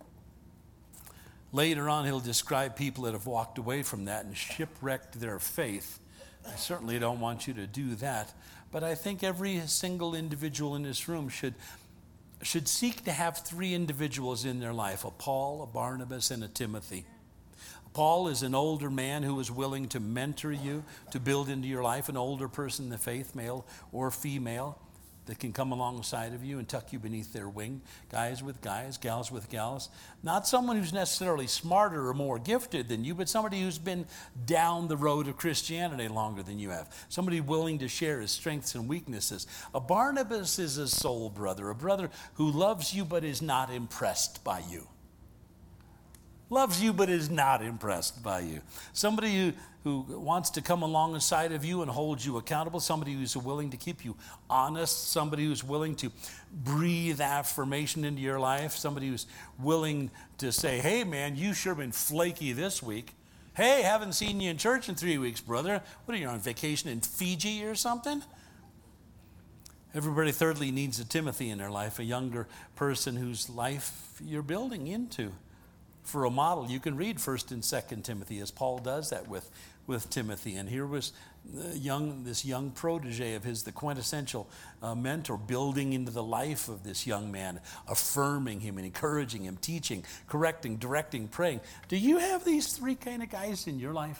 Later on, he'll describe people that have walked away from that and shipwrecked their faith. I certainly don't want you to do that. But I think every single individual in this room should, should seek to have three individuals in their life: a Paul, a Barnabas, and a Timothy. Paul is an older man who is willing to mentor you, to build into your life, an older person in the faith, male or female. that can come alongside of you and tuck you beneath their wing. Guys with guys, gals with gals. Not someone who's necessarily smarter or more gifted than you, but somebody who's been down the road of Christianity longer than you have. Somebody willing to share his strengths and weaknesses. A Barnabas is a soul brother, a brother who loves you but is not impressed by you. Loves you but is not impressed by you. Somebody who, who wants to come alongside of you and hold you accountable. Somebody who's willing to keep you honest. Somebody who's willing to breathe affirmation into your life. Somebody who's willing to say, hey man, you sure been flaky this week. Hey, haven't seen you in church in three weeks, brother. What are you on vacation in Fiji or something? Everybody, thirdly, needs a Timothy in their life, a younger person whose life you're building into. For a model, you can read First and Second Timothy, as Paul does that with, with Timothy. And here was the young, this young protege of his, the quintessential uh, mentor, building into the life of this young man, affirming him and encouraging him, teaching, correcting, directing, praying. Do you have these three kind of guys in your life?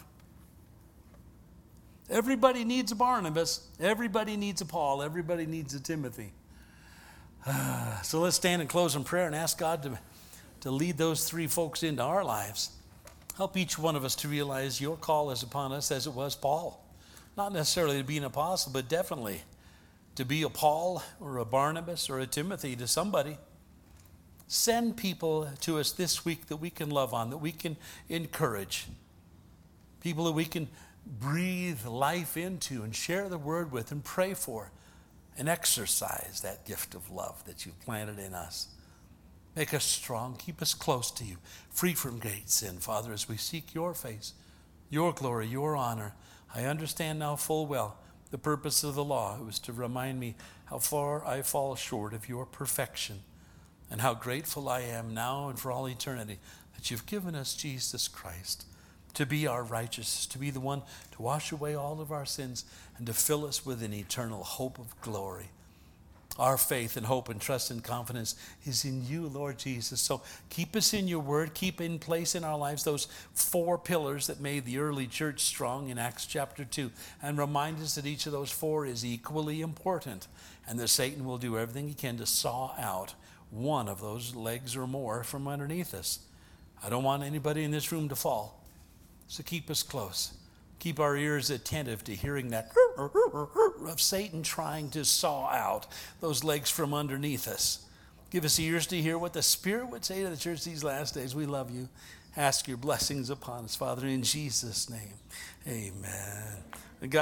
Everybody needs a Barnabas. Everybody needs a Paul. Everybody needs a Timothy. Uh, so let's stand and close in prayer and ask God to to lead those three folks into our lives. Help each one of us to realize your call is upon us as it was Paul. Not necessarily to be an apostle, but definitely to be a Paul or a Barnabas or a Timothy to somebody. Send people to us this week that we can love on, that we can encourage. People that we can breathe life into and share the word with and pray for and exercise that gift of love that you've planted in us. Make us strong. Keep us close to you, free from great sin, Father, as we seek your face, your glory, your honor. I understand now full well the purpose of the law. It was to remind me how far I fall short of your perfection and how grateful I am now and for all eternity that you've given us Jesus Christ to be our righteousness, to be the one to wash away all of our sins and to fill us with an eternal hope of glory. Our faith and hope and trust and confidence is in you, Lord Jesus. So keep us in your word. Keep in place in our lives those four pillars that made the early church strong in Acts chapter two. And remind us that each of those four is equally important. And that Satan will do everything he can to saw out one of those legs or more from underneath us. I don't want anybody in this room to fall. So keep us close. Keep our ears attentive to hearing that of Satan trying to saw out those legs from underneath us. Give us ears to hear what the Spirit would say to the church these last days. We love you. Ask your blessings upon us, Father, in Jesus' name. Amen. God